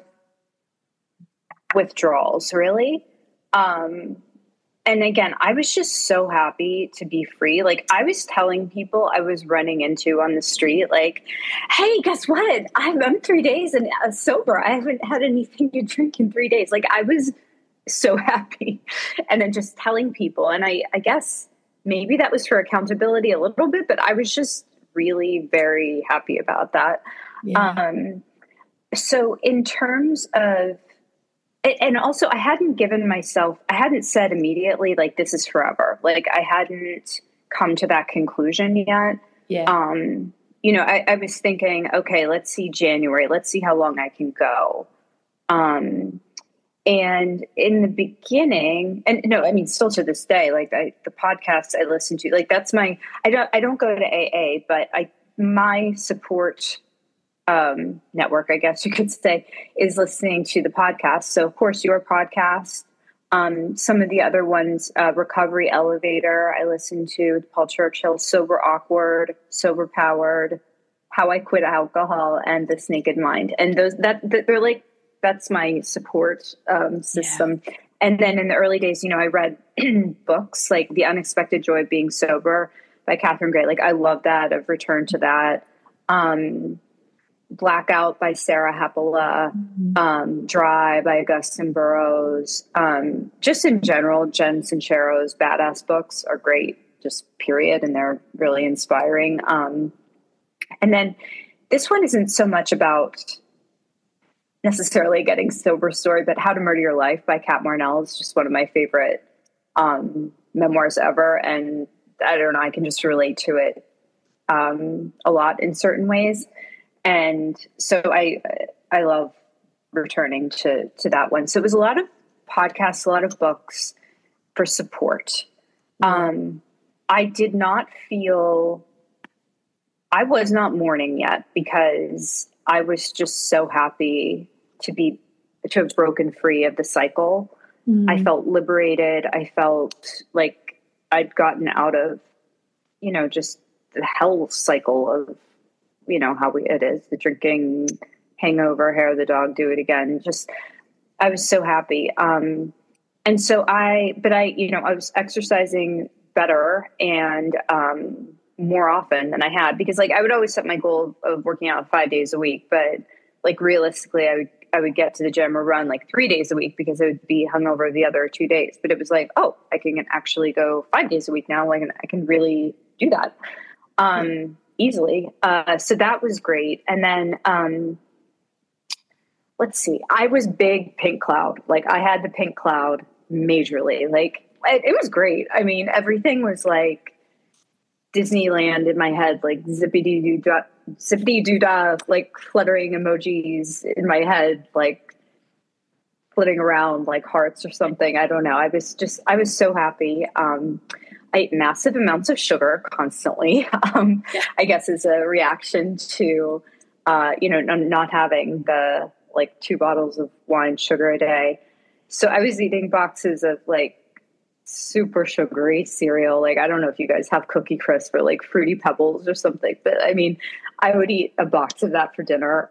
withdrawals really. Um, And again, I was just so happy to be free. Like I was telling people I was running into on the street, like, hey, guess what? I'm, I'm three days and uh, sober. I haven't had anything to drink in three days. Like I was so happy. And then just telling people. And I, I guess maybe that was for accountability a little bit, but I was just really very happy about that. Yeah. Um, so in terms of, and also I hadn't given myself, I hadn't said immediately, like, this is forever. Like I hadn't come to that conclusion yet. Yeah. Um, you know, I, I was thinking, okay, let's see January. Let's see how long I can go. Um, and in the beginning, and no, I mean, still to this day, like I, the podcasts I listen to, like that's my, I don't, I don't go to A A, but I, my support Um, network, I guess you could say, is listening to the podcast. So, of course, your podcast, um, some of the other ones, uh, Recovery Elevator, I listen to Paul Churchill, Sober Awkward, Sober Powered, How I Quit Alcohol, and This Naked Mind. And those that, that they're like, that's my support um, system. Yeah. And then in the early days, you know, I read books like The Unexpected Joy of Being Sober by Catherine Gray. Like, I love that. I've returned to that. Um, Blackout by Sarah Hepola, mm-hmm. um, Dry by Augustine Burroughs. Um, just in general, Jen Sincero's badass books are great, just period. And they're really inspiring. Um, and then this one isn't so much about necessarily getting sober story, but How to Murder Your Life by Kat Marnell is just one of my favorite um, memoirs ever. And I don't know, I can just relate to it um, a lot in certain ways. And so I, I love returning to, to that one. So it was a lot of podcasts, a lot of books for support. Mm-hmm. Um, I did not feel, I was not mourning yet because I was just so happy to be, to have broken free of the cycle. Mm-hmm. I felt liberated. I felt like I'd gotten out of, you know, just the hell cycle of, you know, how we, it is, the drinking, hangover, hair of the dog, do it again. Just, I was so happy. Um, and so I, but I, you know, I was exercising better and um, more often than I had, because like, I would always set my goal of working out five days a week, but like realistically, I would, I would get to the gym or run like three days a week because I would be hungover the other two days. But it was like, oh, I can actually go five days a week now. Like I can really do that. Um, easily. Uh, so that was great. And then, um, let's see, I was big Pink Cloud. Like I had the Pink Cloud majorly, like it, it was great. I mean, everything was like Disneyland in my head, like zippity doo dah, zippity doo dah, like fluttering emojis in my head, like flitting around like hearts or something. I don't know. I was just, I was so happy. Um, I ate massive amounts of sugar constantly, um, yeah. I guess as a reaction to, uh, you know, n- not having the like two bottles of wine sugar a day. So I was eating boxes of like super sugary cereal. Like, I don't know if you guys have Cookie Crisp or like Fruity Pebbles or something, but I mean, I would eat a box of that for dinner,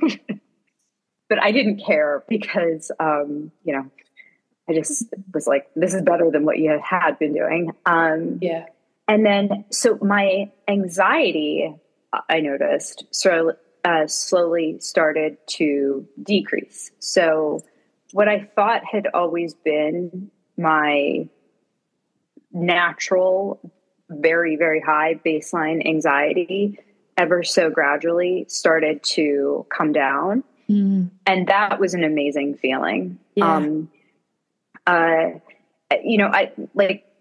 but I didn't care because, um, you know, I just was like, this is better than what you had been doing. Um, yeah. And then, so my anxiety, I noticed, sort of uh, slowly started to decrease. So what I thought had always been my natural, very, very high baseline anxiety ever so gradually started to come down. Mm. And that was an amazing feeling. Yeah. Um, Uh, you know, I like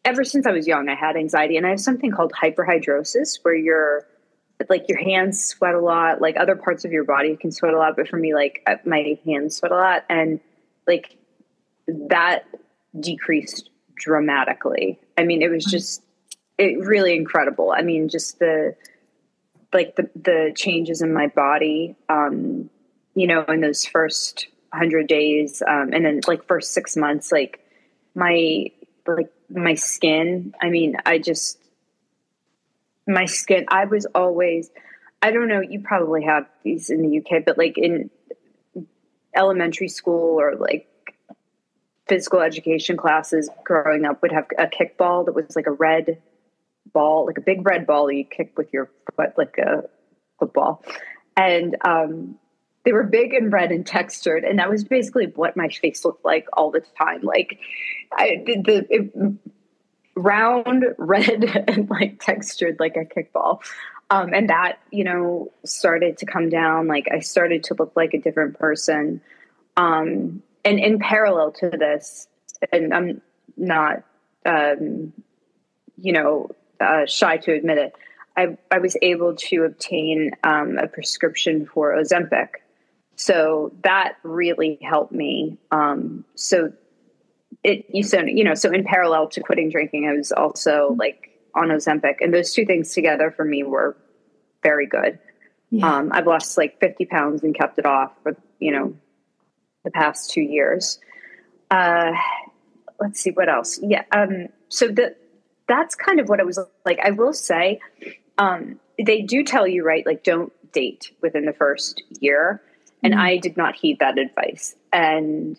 ever since I was young, I had anxiety, and I have something called hyperhidrosis, where you're like your hands sweat a lot, like other parts of your body can sweat a lot, but for me, like uh, my hands sweat a lot, and like that decreased dramatically. I mean, it was just it really incredible. I mean, just the like the the changes in my body, um, you know, in those first hundred days, um, and then like first six months, like my like my skin. I mean, I just my skin. I was always. I don't know. You probably have these in the U K, but like in elementary school or like physical education classes growing up, would have a kickball that was like a red ball, like a big red ball you kick with your foot, like a football. And um, they were big and red and textured. And that was basically what my face looked like all the time. Like I did the it, round, red, and like textured like a kickball. Um, and that, you know, started to come down. Like I started to look like a different person. Um, and in parallel to this, and I'm not, um, you know, uh, shy to admit it, I, I was able to obtain um, a prescription for Ozempic. So that really helped me. Um, so it, you said, you know, so in parallel to quitting drinking, I was also like on Ozempic, and those two things together for me were very good. Yeah. Um, I've lost like fifty pounds and kept it off for, you know, the past two years. Uh, let's see what else. Yeah. Um, so the, that's kind of what it was like. I will say, um, they do tell you, right? Like don't date within the first year. And mm-hmm. I did not heed that advice, and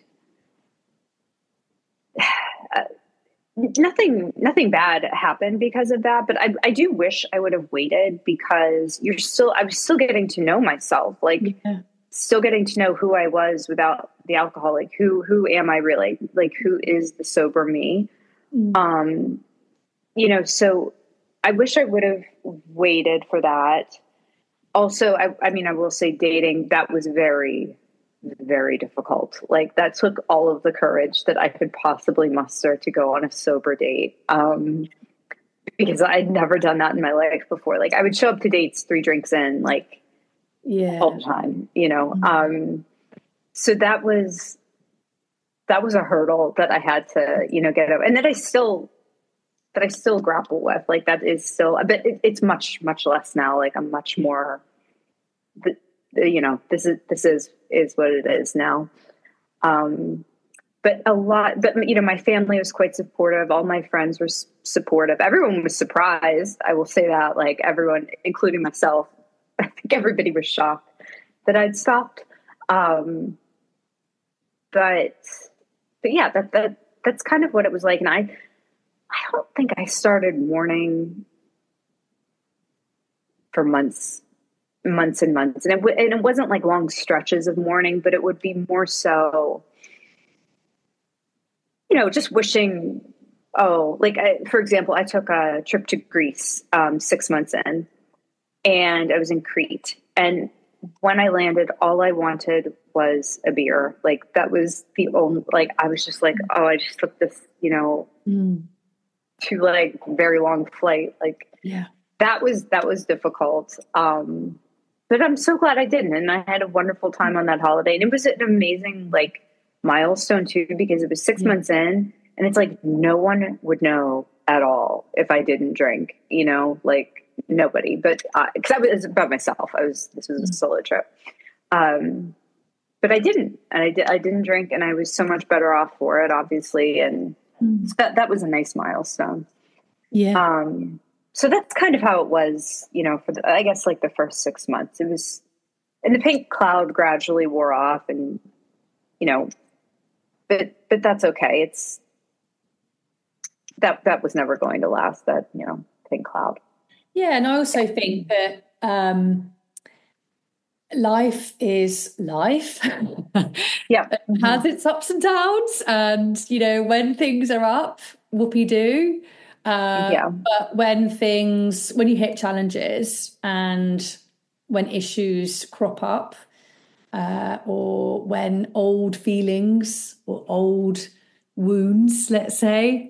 uh, nothing, nothing bad happened because of that. But I, I do wish I would have waited, because you're still, I was still getting to know myself, like yeah. still getting to know who I was without the alcohol. Like who, who am I really? Like who is the sober me? Mm-hmm. Um, you know, so I wish I would have waited for that. Also, I, I mean, I will say dating, that was very, very difficult. Like that took all of the courage that I could possibly muster to go on a sober date. Um, because I'd never done that in my life before. Like I would show up to dates three drinks in, like yeah. all the time, you know? Mm-hmm. Um, so that was, that was a hurdle that I had to, you know, get over. And that I still, that I still grapple with. Like that is still, but it, it's much, much less now. Like I'm much more, the, the, you know, this is, this is, is what it is now. Um, but a lot, but you know, my family was quite supportive. All my friends were s- supportive. Everyone was surprised. I will say that, like everyone, including myself, I think everybody was shocked that I'd stopped. Um, but, but yeah, that, that, that's kind of what it was like. And I, I don't think I started mourning for months, months and months. And it, w- and it wasn't like long stretches of mourning, but it would be more so, you know, just wishing, oh, like, I, for example, I took a trip to Greece um, six months in, and I was in Crete. And when I landed, all I wanted was a beer. Like that was the only, like, I was just like, oh, I just took this, you know, mm. to like very long flight. Like yeah, that was, that was difficult. Um, but I'm so glad I didn't. And I had a wonderful time on that holiday. And it was an amazing, like milestone too, because it was six yeah. months in, and it's like, no one would know at all if I didn't drink, you know, like nobody, but uh, cause I was about myself. I was, this was a solo trip. Um, but I didn't, and I did, I didn't drink, and I was so much better off for it, obviously. And so that, that was a nice milestone. Yeah. Um, so that's kind of how it was, you know, for the, I guess like the first six months, it was, and the pink cloud gradually wore off, and, you know, but, but that's okay. It's that, that was never going to last, that, you know, pink cloud. Yeah. And I also think that, um, life is life. Yeah. It has its ups and downs, and, you know, when things are up, whoopee do. Uh, yeah. But when things, when you hit challenges and when issues crop up, uh, or when old feelings or old wounds, let's say,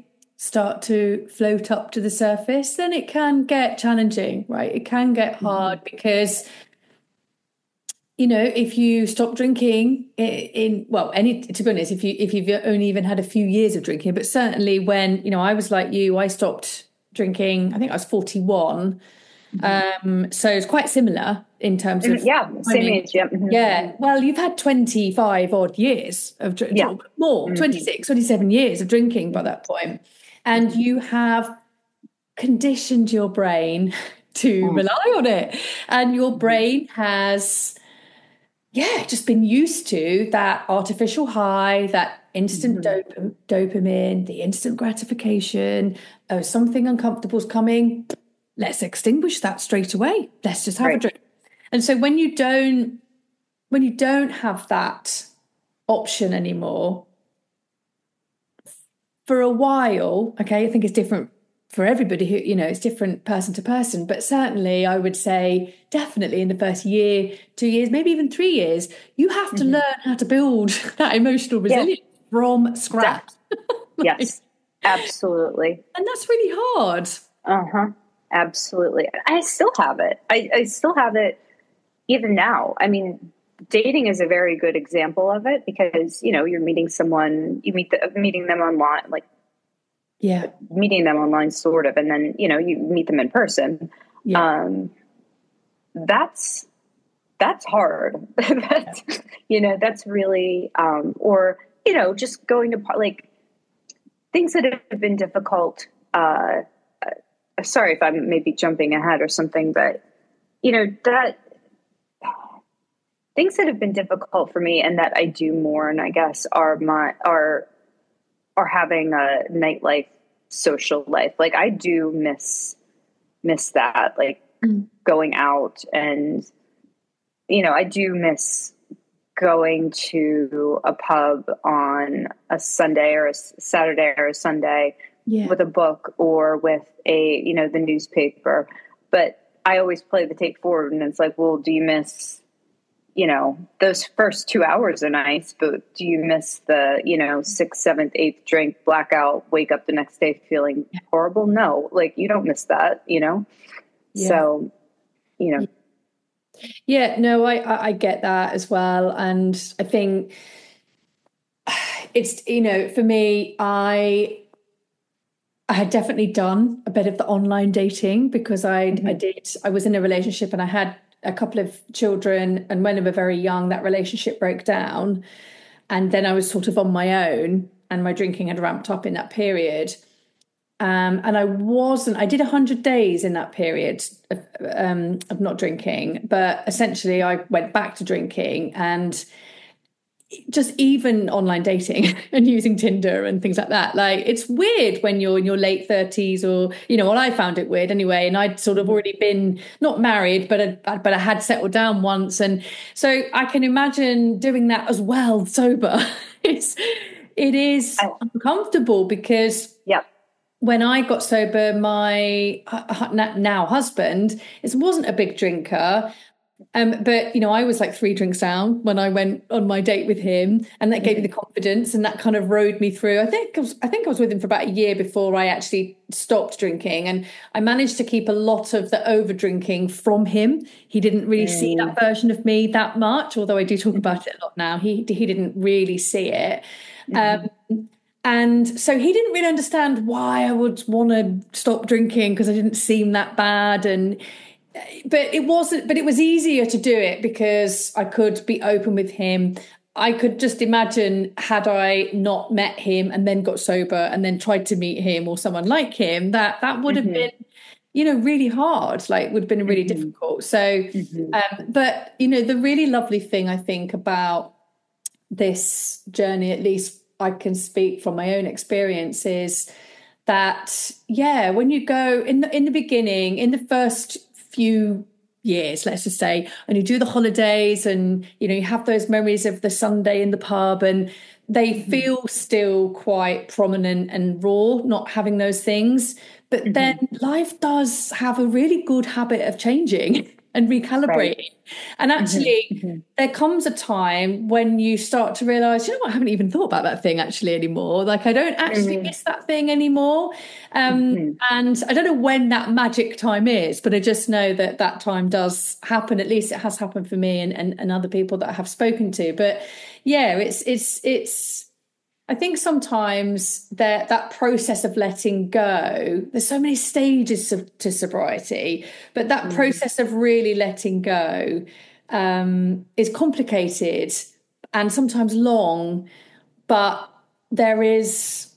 start to float up to the surface, then it can get challenging, right? It can get hard mm-hmm. because, you know, if you stop drinking in, in well, any to be honest, if you if you've only even had a few years of drinking, but certainly when, you know, I was like you, I stopped drinking, I think I was forty-one. Mm-hmm. Um, so it's quite similar in terms of yeah, same age, yeah. Mm-hmm. Yeah. Well, you've had twenty-five odd years of drinking, yeah. more, mm-hmm. twenty-six, twenty-seven years of drinking by that point. And you have conditioned your brain to mm. rely on it. And your brain has yeah, just been used to that artificial high, that instant mm-hmm. dop- dopamine, the instant gratification. Oh, something uncomfortable's coming. Let's extinguish that straight away. Let's just have right. a drink. And so when you don't, when you don't have that option anymore, for a while, okay, I think it's different for everybody who, you know, it's different person to person, but certainly I would say definitely in the first year, two years, maybe even three years, you have to mm-hmm. learn how to build that emotional resilience yeah. from scratch. like, yes, absolutely. And that's really hard. Uh-huh. Absolutely. I still have it. I, I still have it even now. I mean, dating is a very good example of it because, you know, you're meeting someone, you meet the, meeting them online, like, yeah, meeting them online sort of, and then, you know, you meet them in person. Yeah. Um, that's, that's hard. that's, yeah. You know, that's really, um, or, you know, just going to like things that have been difficult. Uh, uh, sorry if I'm maybe jumping ahead or something, but you know, that things that have been difficult for me and that I do mourn, I guess, are my, are, are having a nightlife, social life. Like I do miss, miss that, like mm. going out and, you know, I do miss going to a pub on a Sunday or a Saturday or a Sunday yeah. with a book or with a, you know, the newspaper. But I always play the take forward and it's like, well, do you miss, you know, those first two hours are nice, but do you miss the, you know, sixth, seventh, eighth drink, blackout, wake up the next day feeling horrible? No, like you don't miss that, you know? Yeah. So, you know. Yeah, no, I, I, I get that as well. And I think it's, you know, for me, I, I had definitely done a bit of the online dating because I, mm-hmm. I did, I was in a relationship and I had a couple of children, and when they were very young, that relationship broke down. And then I was sort of on my own and my drinking had ramped up in that period. Um, and I wasn't, I did one hundred days in that period of, um, of not drinking, but essentially I went back to drinking and just even online dating and using Tinder and things like that. Like it's weird when you're in your late thirties or, you know, well, I found it weird anyway. And I'd sort of already been not married, but, I, but I had settled down once. And so I can imagine doing that as well, sober. it's, it is uncomfortable because yeah. when I got sober, my now husband is wasn't a big drinker. Um, but, you know, I was like three drinks down when I went on my date with him, and that gave me the confidence and that kind of rode me through. I think I, was, I think I was with him for about a year before I actually stopped drinking, and I managed to keep a lot of the over drinking from him. He didn't really mm. see that version of me that much, although I do talk about it a lot now. He, he didn't really see it. Mm. Um, and so he didn't really understand why I would want to stop drinking because I didn't seem that bad. And But it wasn't, but it was easier to do it because I could be open with him. I could just imagine had I not met him and then got sober and then tried to meet him or someone like him, that that would have mm-hmm. been, you know, really hard, like would have been really mm-hmm. difficult. So, mm-hmm. um, but, you know, the really lovely thing I think about this journey, at least I can speak from my own experience, is that, yeah, when you go in the, in the beginning, in the first few years, let's just say, and you do the holidays and, you know, you have those memories of the Sunday in the pub and they mm-hmm. feel still quite prominent and raw, not having those things. But mm-hmm. then life does have a really good habit of changing. and recalibrating. Right. And actually, Mm-hmm. there comes a time when you start to realize, you know what, I haven't even thought about that thing actually anymore. Like, I don't actually Mm-hmm. miss that thing anymore. Um, Mm-hmm. and I don't know when that magic time is, but I just know that that time does happen. At least it has happened for me and, and, and other people that I have spoken to. But yeah, it's, it's, it's, I think sometimes that that process of letting go, there's so many stages of, to sobriety, but that Mm-hmm. process of really letting go um, is complicated and sometimes long, but there is,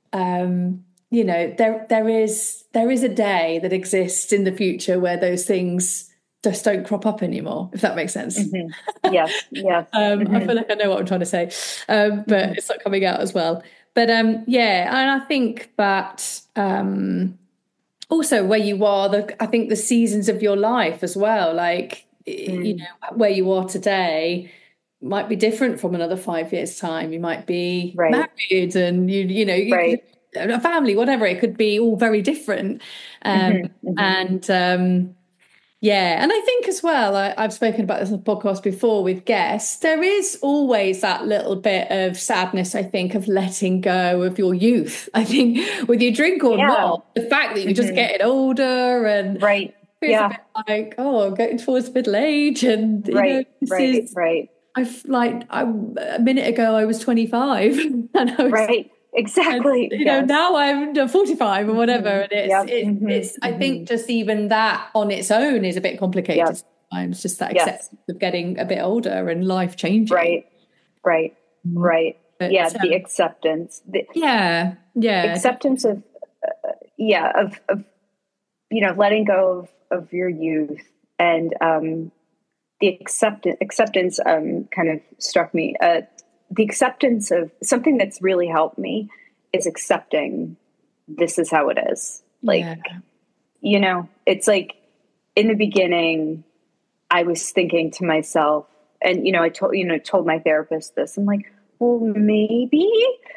um, you know, there there is there is a day that exists in the future where those things just don't crop up anymore, if that makes sense. Mm-hmm. Yes, yes. um, Mm-hmm. I feel like I know what I'm trying to say, um, but Mm-hmm. it's not coming out as well. But um, yeah, and I think that um, also where you are, the I think the seasons of your life as well, like you Mm. know where you are today might be different from another five years time. You might be Right, married and you you know you could, right. a family, whatever, it could be all very different. Um, Mm-hmm. Mm-hmm. and um, yeah, and I think as well, I, I've spoken about this on the podcast before with guests, there is always that little bit of sadness, I think, of letting go of your youth. I think whether you drink or Yeah. not, the fact that you're just Mm-hmm. getting older and Right. it's a Yeah. bit like, oh, I'm getting towards middle age and, you know, Right. this Right. is, Right. I've like, I, a minute ago I was twenty-five and I was, Right. and Exactly. you know Yes. now I'm forty-five or whatever, Mm-hmm. and it's Yep. it's Mm-hmm. it's I Mm-hmm. think just even that on its own is a bit complicated Yep. sometimes, just that Yes. acceptance of getting a bit older and life changing. Right. Right. Mhm. Right. But Yeah. The um, acceptance. The yeah, yeah, acceptance of yeah of of you know letting go of of your youth and um, the acceptance acceptance um, kind of struck me. Uh, the acceptance of something that's really helped me is accepting this is how it is. Like, yeah, you know, it's like in the beginning, I was thinking to myself, and you know, I told you know told my therapist this. I'm like, well, maybe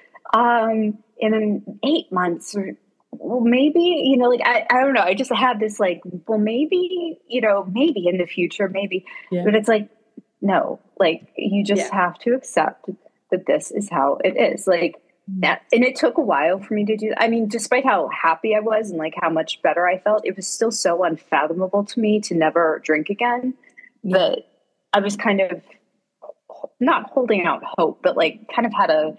um, in eight months or well, maybe you know, like I, I don't know. I just had this like, well, maybe you know, maybe in the future, maybe, yeah, but it's like, no, like you just yeah, have to accept that this is how it is. Like that, and it took a while for me to do that. I mean, despite how happy I was and like how much better I felt, it was still so unfathomable to me to never drink again. yeah, That I was kind of not holding out hope, but like kind of had a,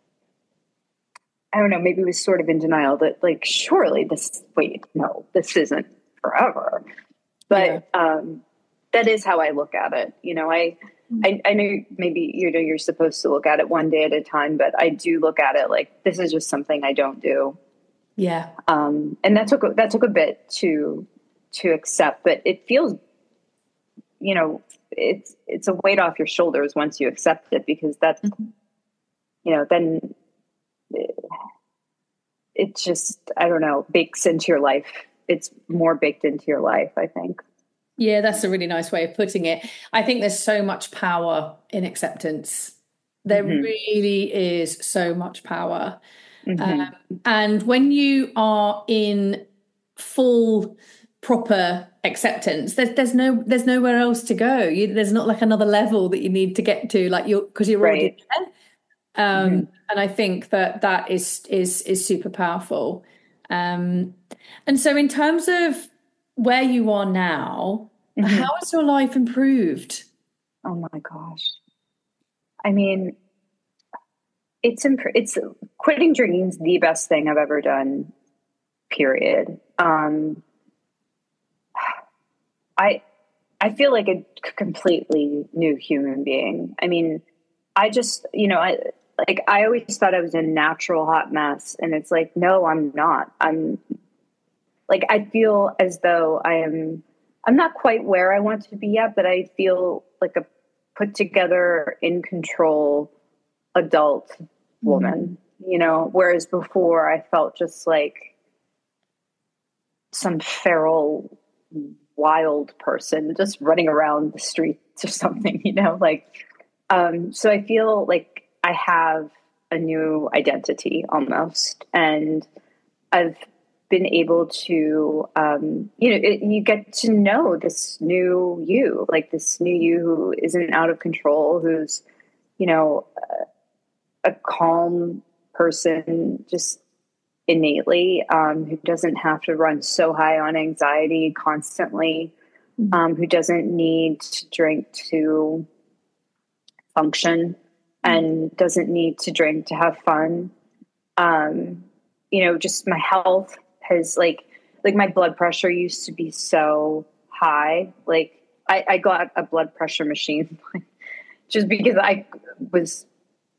I don't know, maybe was sort of in denial that like, surely this, wait, no, this isn't forever. yeah. But um, that is how I look at it. You know, I, I, I know maybe, you know, you're supposed to look at it one day at a time, but I do look at it like this is just something I don't do. Yeah. Um, and that took, a, that took a bit to, to accept, but it feels, you know, it's, it's a weight off your shoulders once you accept it, because that's, Mm-hmm. you know, then it, it just, I don't know, bakes into your life. It's more baked into your life, I think. Yeah, that's a really nice way of putting it. I think there's so much power in acceptance. There Mm-hmm. really is so much power. Mm-hmm. Um, and when you are in full, proper acceptance, there's there's no there's nowhere else to go. You, there's not like another level that you need to get to, like you're because you're already Right. there. Um, Mm-hmm. and I think that that is is is super powerful. Um, and so, in terms of where you are now, Mm-hmm. how has your life improved? Oh my gosh. I mean, it's imp- it's quitting drinking is the best thing I've ever done. Period. Um, I I feel like a completely new human being. I mean, I just you know I like I always thought I was a natural hot mess, and it's like no, I'm not. I'm like I feel as though I am. I'm not quite where I want to be yet, but I feel like a put together, in control adult woman, mm-hmm. you know, whereas before I felt just like some feral, wild person just running around the streets or something, you know, like, um, so I feel like I have a new identity almost. And I've, been able to, um, you know, it, you get to know this new you, like this new you who isn't out of control, who's, you know, a calm person, just innately, um, who doesn't have to run so high on anxiety constantly, um, who doesn't need to drink to function and doesn't need to drink to have fun. Um, you know, just my health has like, like my blood pressure used to be so high. Like I, I got a blood pressure machine just because I was,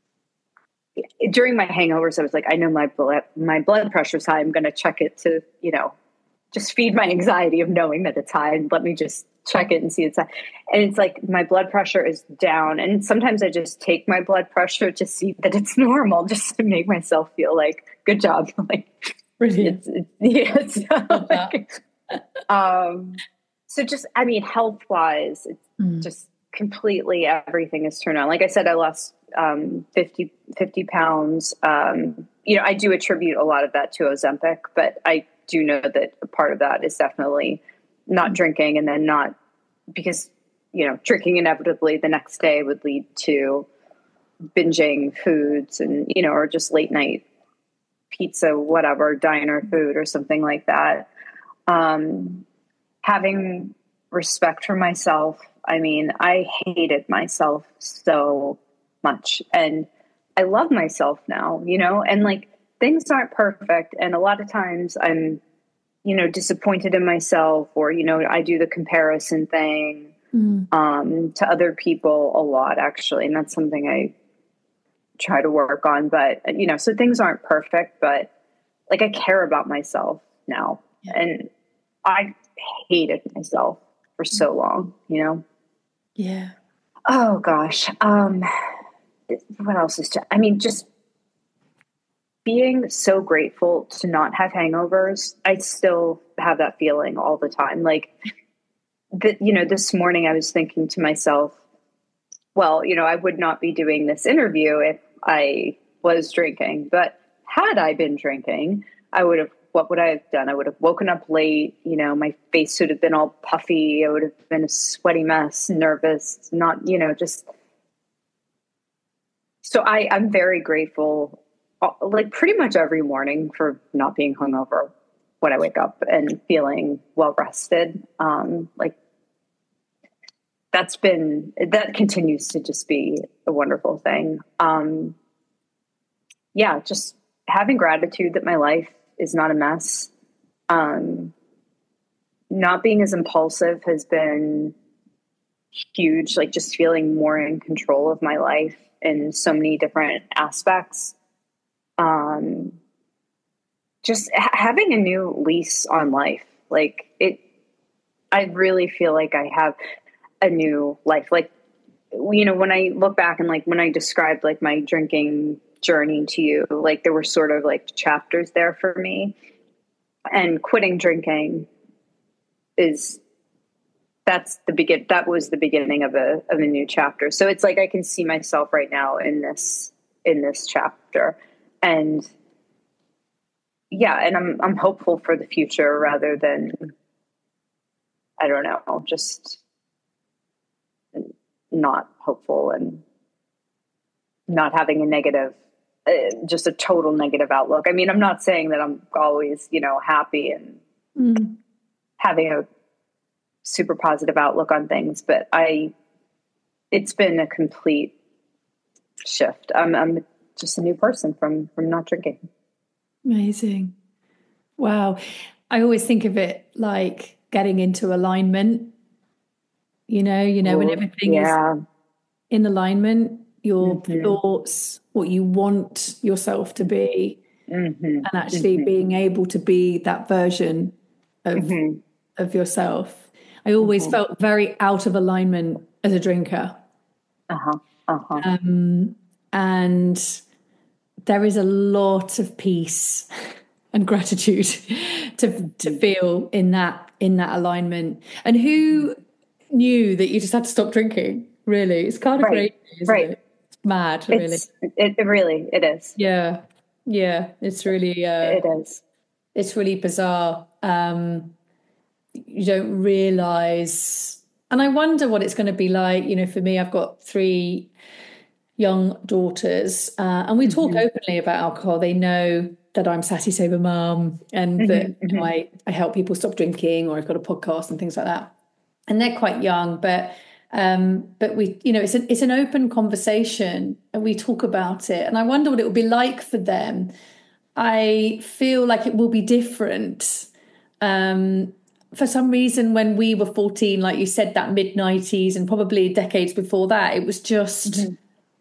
during my hangovers, I was like, I know my blood, my blood pressure's high. I'm going to check it to, you know, just feed my anxiety of knowing that it's high, and let me just check it and see it's high. And it's like, my blood pressure is down. And sometimes I just take my blood pressure to see that it's normal, just to make myself feel like, good job. Like, brilliant. It's, it's, yeah, so, like, um, so just, I mean, health wise, it's mm. just completely everything is turned on. Like I said, I lost um, fifty, fifty pounds. Um, you know, I do attribute a lot of that to Ozempic, but I do know that a part of that is definitely not drinking, and then not, because, you know, drinking inevitably the next day would lead to binging foods and, you know, or just late night pizza, whatever, diner food or something like that. Um, having respect for myself. I mean, I hated myself so much, and I love myself now, you know, and like, things aren't perfect. And a lot of times I'm, you know, disappointed in myself, or, you know, I do the comparison thing, mm. um, to other people a lot, actually. And that's something I try to work on, but, you know, so things aren't perfect, but like, I care about myself now. Yeah. And I hated myself for so long, you know? Yeah. Oh gosh. Um, what else is, to, I mean, just being so grateful to not have hangovers. I still have that feeling all the time. Like, that, you know, this morning I was thinking to myself, well, you know, I would not be doing this interview if I was drinking, but had I been drinking, I would have, what would I have done? I would have woken up late, you know, my face would have been all puffy. I would have been a sweaty mess, nervous, not, you know, just, so I, I'm very grateful, like pretty much every morning, for not being hungover when I wake up and feeling well rested. Um, like, that's been, that continues to just be a wonderful thing. Um, yeah, just having gratitude that my life is not a mess. Um, not being as impulsive has been huge, like just feeling more in control of my life in so many different aspects. Um, just ha- having a new lease on life. Like it, I really feel like I have a new life. Like, you know, when I look back and like, when I described like my drinking journey to you, like there were sort of like chapters there for me, and quitting drinking is, that's the begin, that was the beginning of a, of a new chapter. So it's like, I can see myself right now in this, in this chapter, and yeah, and I'm, I'm hopeful for the future rather than, I don't know, just not hopeful and not having a negative, uh, just a total negative outlook. I mean, I'm not saying that I'm always, you know, happy and mm. having a super positive outlook on things, but I, it's been a complete shift. I'm, I'm just a new person from, from not drinking. Amazing. Wow. I always think of it like getting into alignment, you know, you know, Ooh, when everything yeah. is in alignment, your mm-hmm. thoughts, what you want yourself to be, mm-hmm. and actually mm-hmm. being able to be that version of, mm-hmm. of yourself. I always mm-hmm. felt very out of alignment as a drinker. Uh-huh. Uh-huh. Um, and there is a lot of peace and gratitude to to feel in that in that alignment. And who knew that you just had to stop drinking? Really, it's kind of right. crazy, isn't right. it? It's mad, really. It's, it, it really, it is. Yeah, yeah, it's really. Uh, it is. it's really bizarre. Um, you don't realize, and I wonder what it's going to be like. You know, for me, I've got three young daughters, uh, and we talk mm-hmm. openly about alcohol. They know that I'm Sassy Sober Mum, and mm-hmm, that you know, mm-hmm. I, I help people stop drinking, or I've got a podcast and things like that. And they're quite young, but um, but we, you know, it's an it's an open conversation, and we talk about it. And I wonder what it will be like for them. I feel like it will be different. Um, for some reason, when we were fourteen, like you said, that mid nineties, and probably decades before that, it was just. Mm-hmm.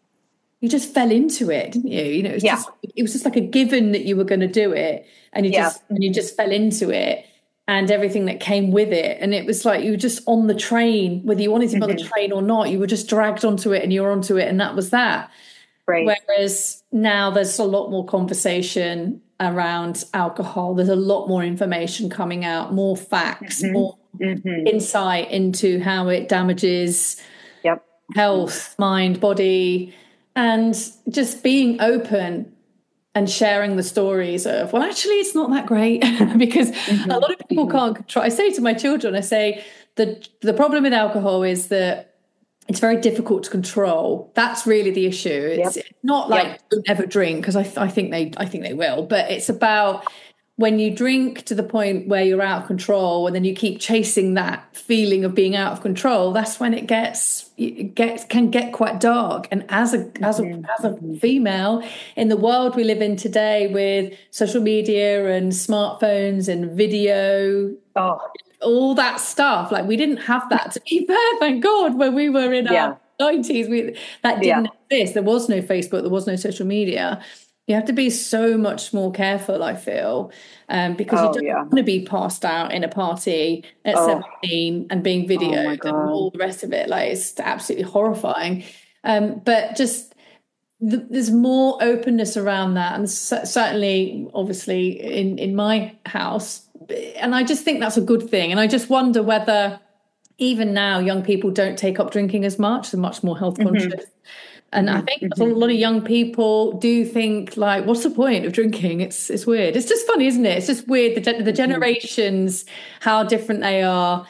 You just fell into it, didn't you? You know, it was, yeah. just, it was just like a given that you were going to do it, and you yeah. just and you just fell into it, and everything that came with it. And it was like you were just on the train, whether you wanted to be mm-hmm. on the train or not. You were just dragged onto it, and you were onto it, and that was that. Right. Whereas now there's a lot more conversation around alcohol. There's a lot more information coming out, more facts, mm-hmm. more mm-hmm. insight into how it damages yep. health, mind, body. And just being open and sharing the stories of, well, actually, it's not that great because mm-hmm. a lot of people mm-hmm. can't control. I say to my children, I say, the the problem with alcohol is that it's very difficult to control. That's really the issue. It's yep. not like yep. don't ever drink, because I, I think they I think they will. But it's about when you drink to the point where you're out of control, and then you keep chasing that feeling of being out of control, that's when it gets it gets can get quite dark. And as a as a as a female in the world we live in today, with social media and smartphones and video, oh. all that stuff, like we didn't have that, to be fair, thank God, when we were in yeah. our nineties. We that didn't yeah. exist. There was no Facebook, there was no social media. You have to be so much more careful, I feel, um, because oh, you don't yeah. want to be passed out in a party at oh. seventeen and being videoed oh and all the rest of it. Like, it's absolutely horrifying. Um, but just th- there's more openness around that. And c- certainly, obviously, in, in my house. And I just think that's a good thing. And I just wonder whether even now young people don't take up drinking as much. They're much more health conscious. Mm-hmm. And mm-hmm. I think mm-hmm. a lot of young people do think, like, what's the point of drinking? It's it's weird. It's just funny, isn't it? It's just weird. The, the generations, how different they are.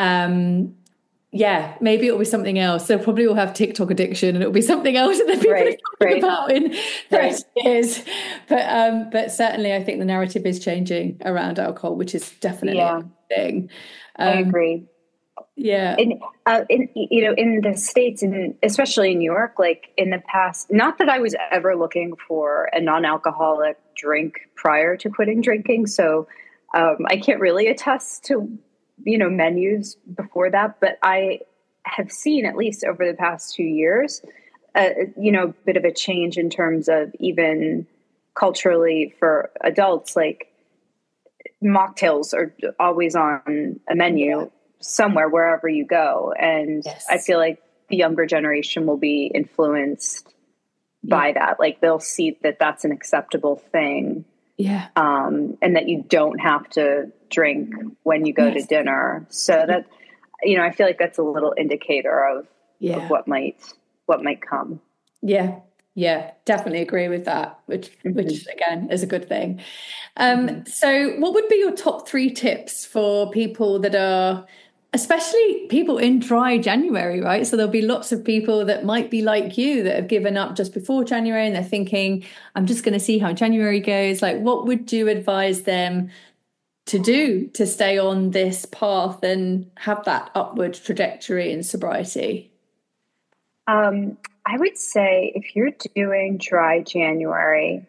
Um, yeah, maybe it'll be something else. They'll probably all have TikTok addiction, and it'll be something else that people right, are talking right. about in thirty right. years. But um, but certainly, I think the narrative is changing around alcohol, which is definitely yeah. a thing. Um, I agree. Yeah. In, uh, in, you know, in the States, and especially in New York, like in the past, not that I was ever looking for a non-alcoholic drink prior to quitting drinking. So um, I can't really attest to, you know, menus before that, but I have seen, at least over the past two years, uh, you know, a bit of a change in terms of even culturally for adults, like mocktails are always on a menu. Yeah. Somewhere, wherever you go. And yes. I feel like the younger generation will be influenced by yeah. that. Like, they'll see that that's an acceptable thing. Yeah. Um, and that you don't have to drink when you go yes. to dinner. So that, you know, I feel like that's a little indicator of, yeah. of what might, what might come. Yeah. Yeah, definitely agree with that, which, mm-hmm. which again is a good thing. Um, mm-hmm. So what would be your top three tips for people that are, especially people in dry January, right? So there'll be lots of people that might be like you that have given up just before January, and they're thinking, I'm just going to see how January goes. Like, what would you advise them to do to stay on this path and have that upward trajectory in sobriety? Um, I would say if you're doing dry January,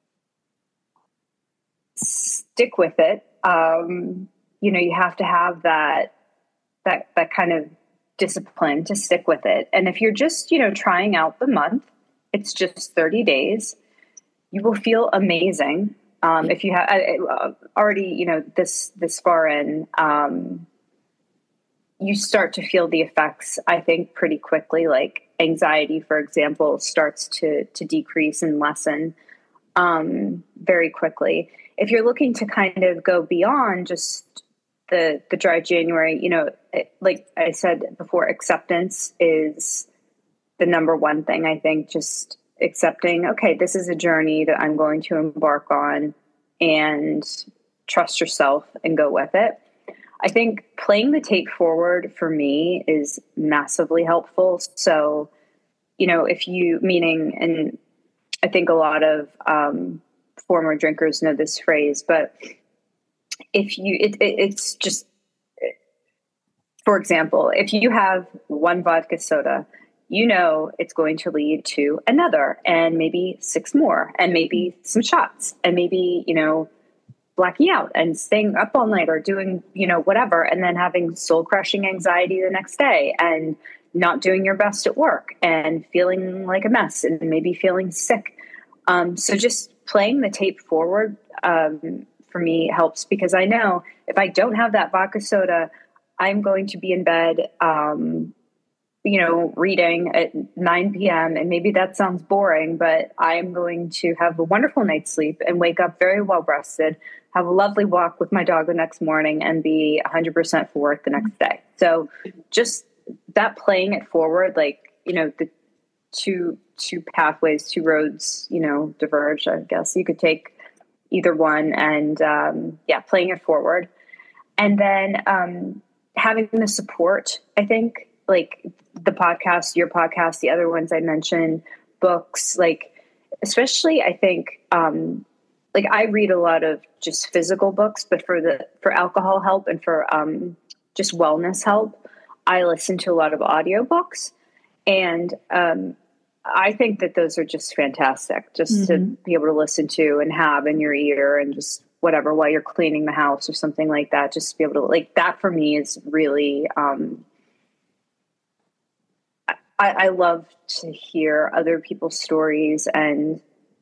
stick with it. Um, you know, you have to have that, that, that kind of discipline to stick with it. And if you're just, you know, trying out the month, it's just thirty days, you will feel amazing. Um, if you have uh, already, you know, this, this far in, um, you start to feel the effects, I think, pretty quickly. Like anxiety, for example, starts to, to decrease and lessen um, very quickly. If you're looking to kind of go beyond just the, the dry January, you know, it, like I said before, acceptance is the number one thing. I think just accepting, okay, this is a journey that I'm going to embark on, and trust yourself and go with it. I think playing the tape forward for me is massively helpful. So, you know, if you, meaning, and I think a lot of um, former drinkers know this phrase, but if you, it, it, it's just, for example, if you have one vodka soda, you know it's going to lead to another and maybe six more and maybe some shots and maybe, you know, blacking out and staying up all night or doing, you know, whatever, and then having soul crushing anxiety the next day and not doing your best at work and feeling like a mess and maybe feeling sick. Um, so just playing the tape forward um, for me helps, because I know if I don't have that vodka soda, I'm going to be in bed, um, you know, reading at nine p.m. And maybe that sounds boring, but I am going to have a wonderful night's sleep and wake up very well rested, have a lovely walk with my dog the next morning, and be one hundred percent for work the next day. So just that playing it forward, like, you know, the two, two pathways, two roads, you know, diverge, I guess you could take either one, and um, yeah, playing it forward. And then um, having the support, I think, like the podcast, your podcast, the other ones I mentioned, books, like, especially I think, um, like I read a lot of just physical books, but for the, for alcohol help and for um, just wellness help, I listen to a lot of audiobooks. And um, I think that those are just fantastic, just mm-hmm. to be able to listen to and have in your ear and just whatever, while you're cleaning the house or something like that, just to be able to, like, that for me is really, um, I, I love to hear other people's stories and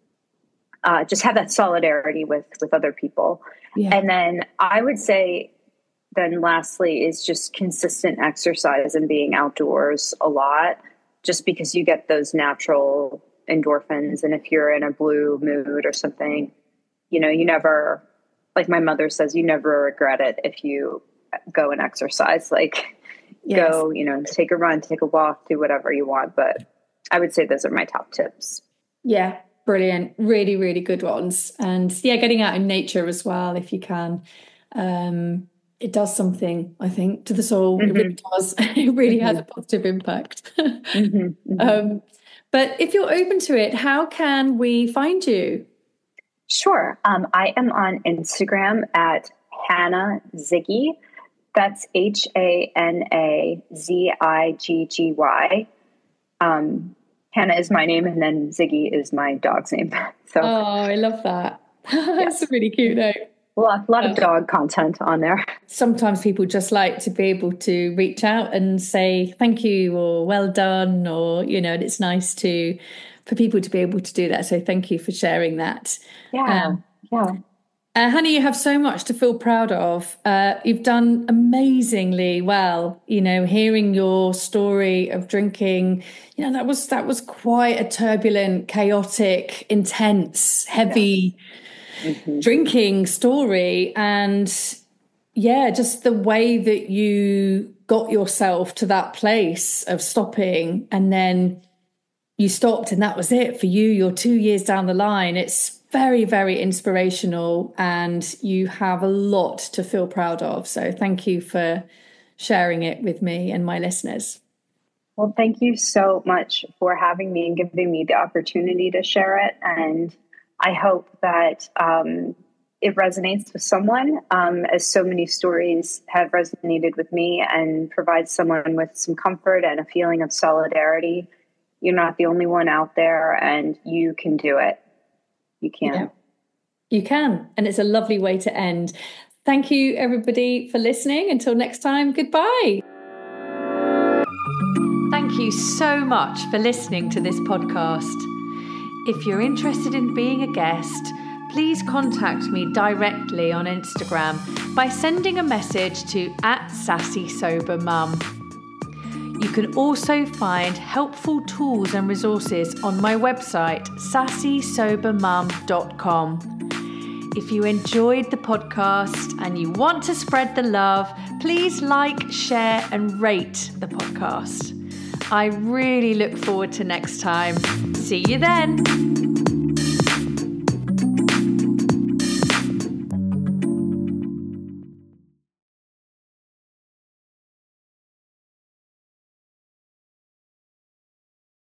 uh, just have that solidarity with, with other people. Yeah. And then I would say then lastly is just consistent exercise and being outdoors a lot, just because you get those natural endorphins. And if you're in a blue mood or something, you know, you never, like my mother says, you never regret it if you go and exercise, like yes. go, you know, take a run, take a walk, do whatever you want. But I would say those are my top tips. Yeah. Brilliant. Really, really good ones. And yeah, getting out in nature as well, if you can. Um, it does something, I think, to the soul. Mm-hmm. It really does. It really mm-hmm. has a positive impact. mm-hmm. Mm-hmm. Um, but if you're open to it, how can we find you? Sure. Um, I am on Instagram at Hannah Ziggy. That's H A N A Z I G G Y. Um, Hannah is my name, and then Ziggy is my dog's name. So, oh, I love that. That's yes. a really cute name. A lot, a lot of dog content on there. Sometimes people just like to be able to reach out and say thank you or well done, or, you know, and it's nice to for people to be able to do that. So thank you for sharing that. Yeah, um, yeah. Uh, Hannah, you have so much to feel proud of. Uh, you've done amazingly well. You know, hearing your story of drinking, you know, that was that was quite a turbulent, chaotic, intense, heavy yeah. mm-hmm. drinking story. And yeah, just the way that you got yourself to that place of stopping, and then you stopped and that was it for you. You're two years down the line. It's very, very inspirational, and you have a lot to feel proud of. So thank you for sharing it with me and my listeners. Well, thank you so much for having me and giving me the opportunity to share it. And I hope that um, it resonates with someone, um, as so many stories have resonated with me, and provides someone with some comfort and a feeling of solidarity. You're not the only one out there, and you can do it. You can. Yeah, you can. And it's a lovely way to end. Thank you, everybody, for listening. Until next time, goodbye. Thank you so much for listening to this podcast. If you're interested in being a guest, please contact me directly on Instagram by sending a message to at Sassy Sober Mum. You can also find helpful tools and resources on my website, sassy sober mum dot com. If you enjoyed the podcast and you want to spread the love, please like, share, and rate the podcast. I really look forward to next time. See you then.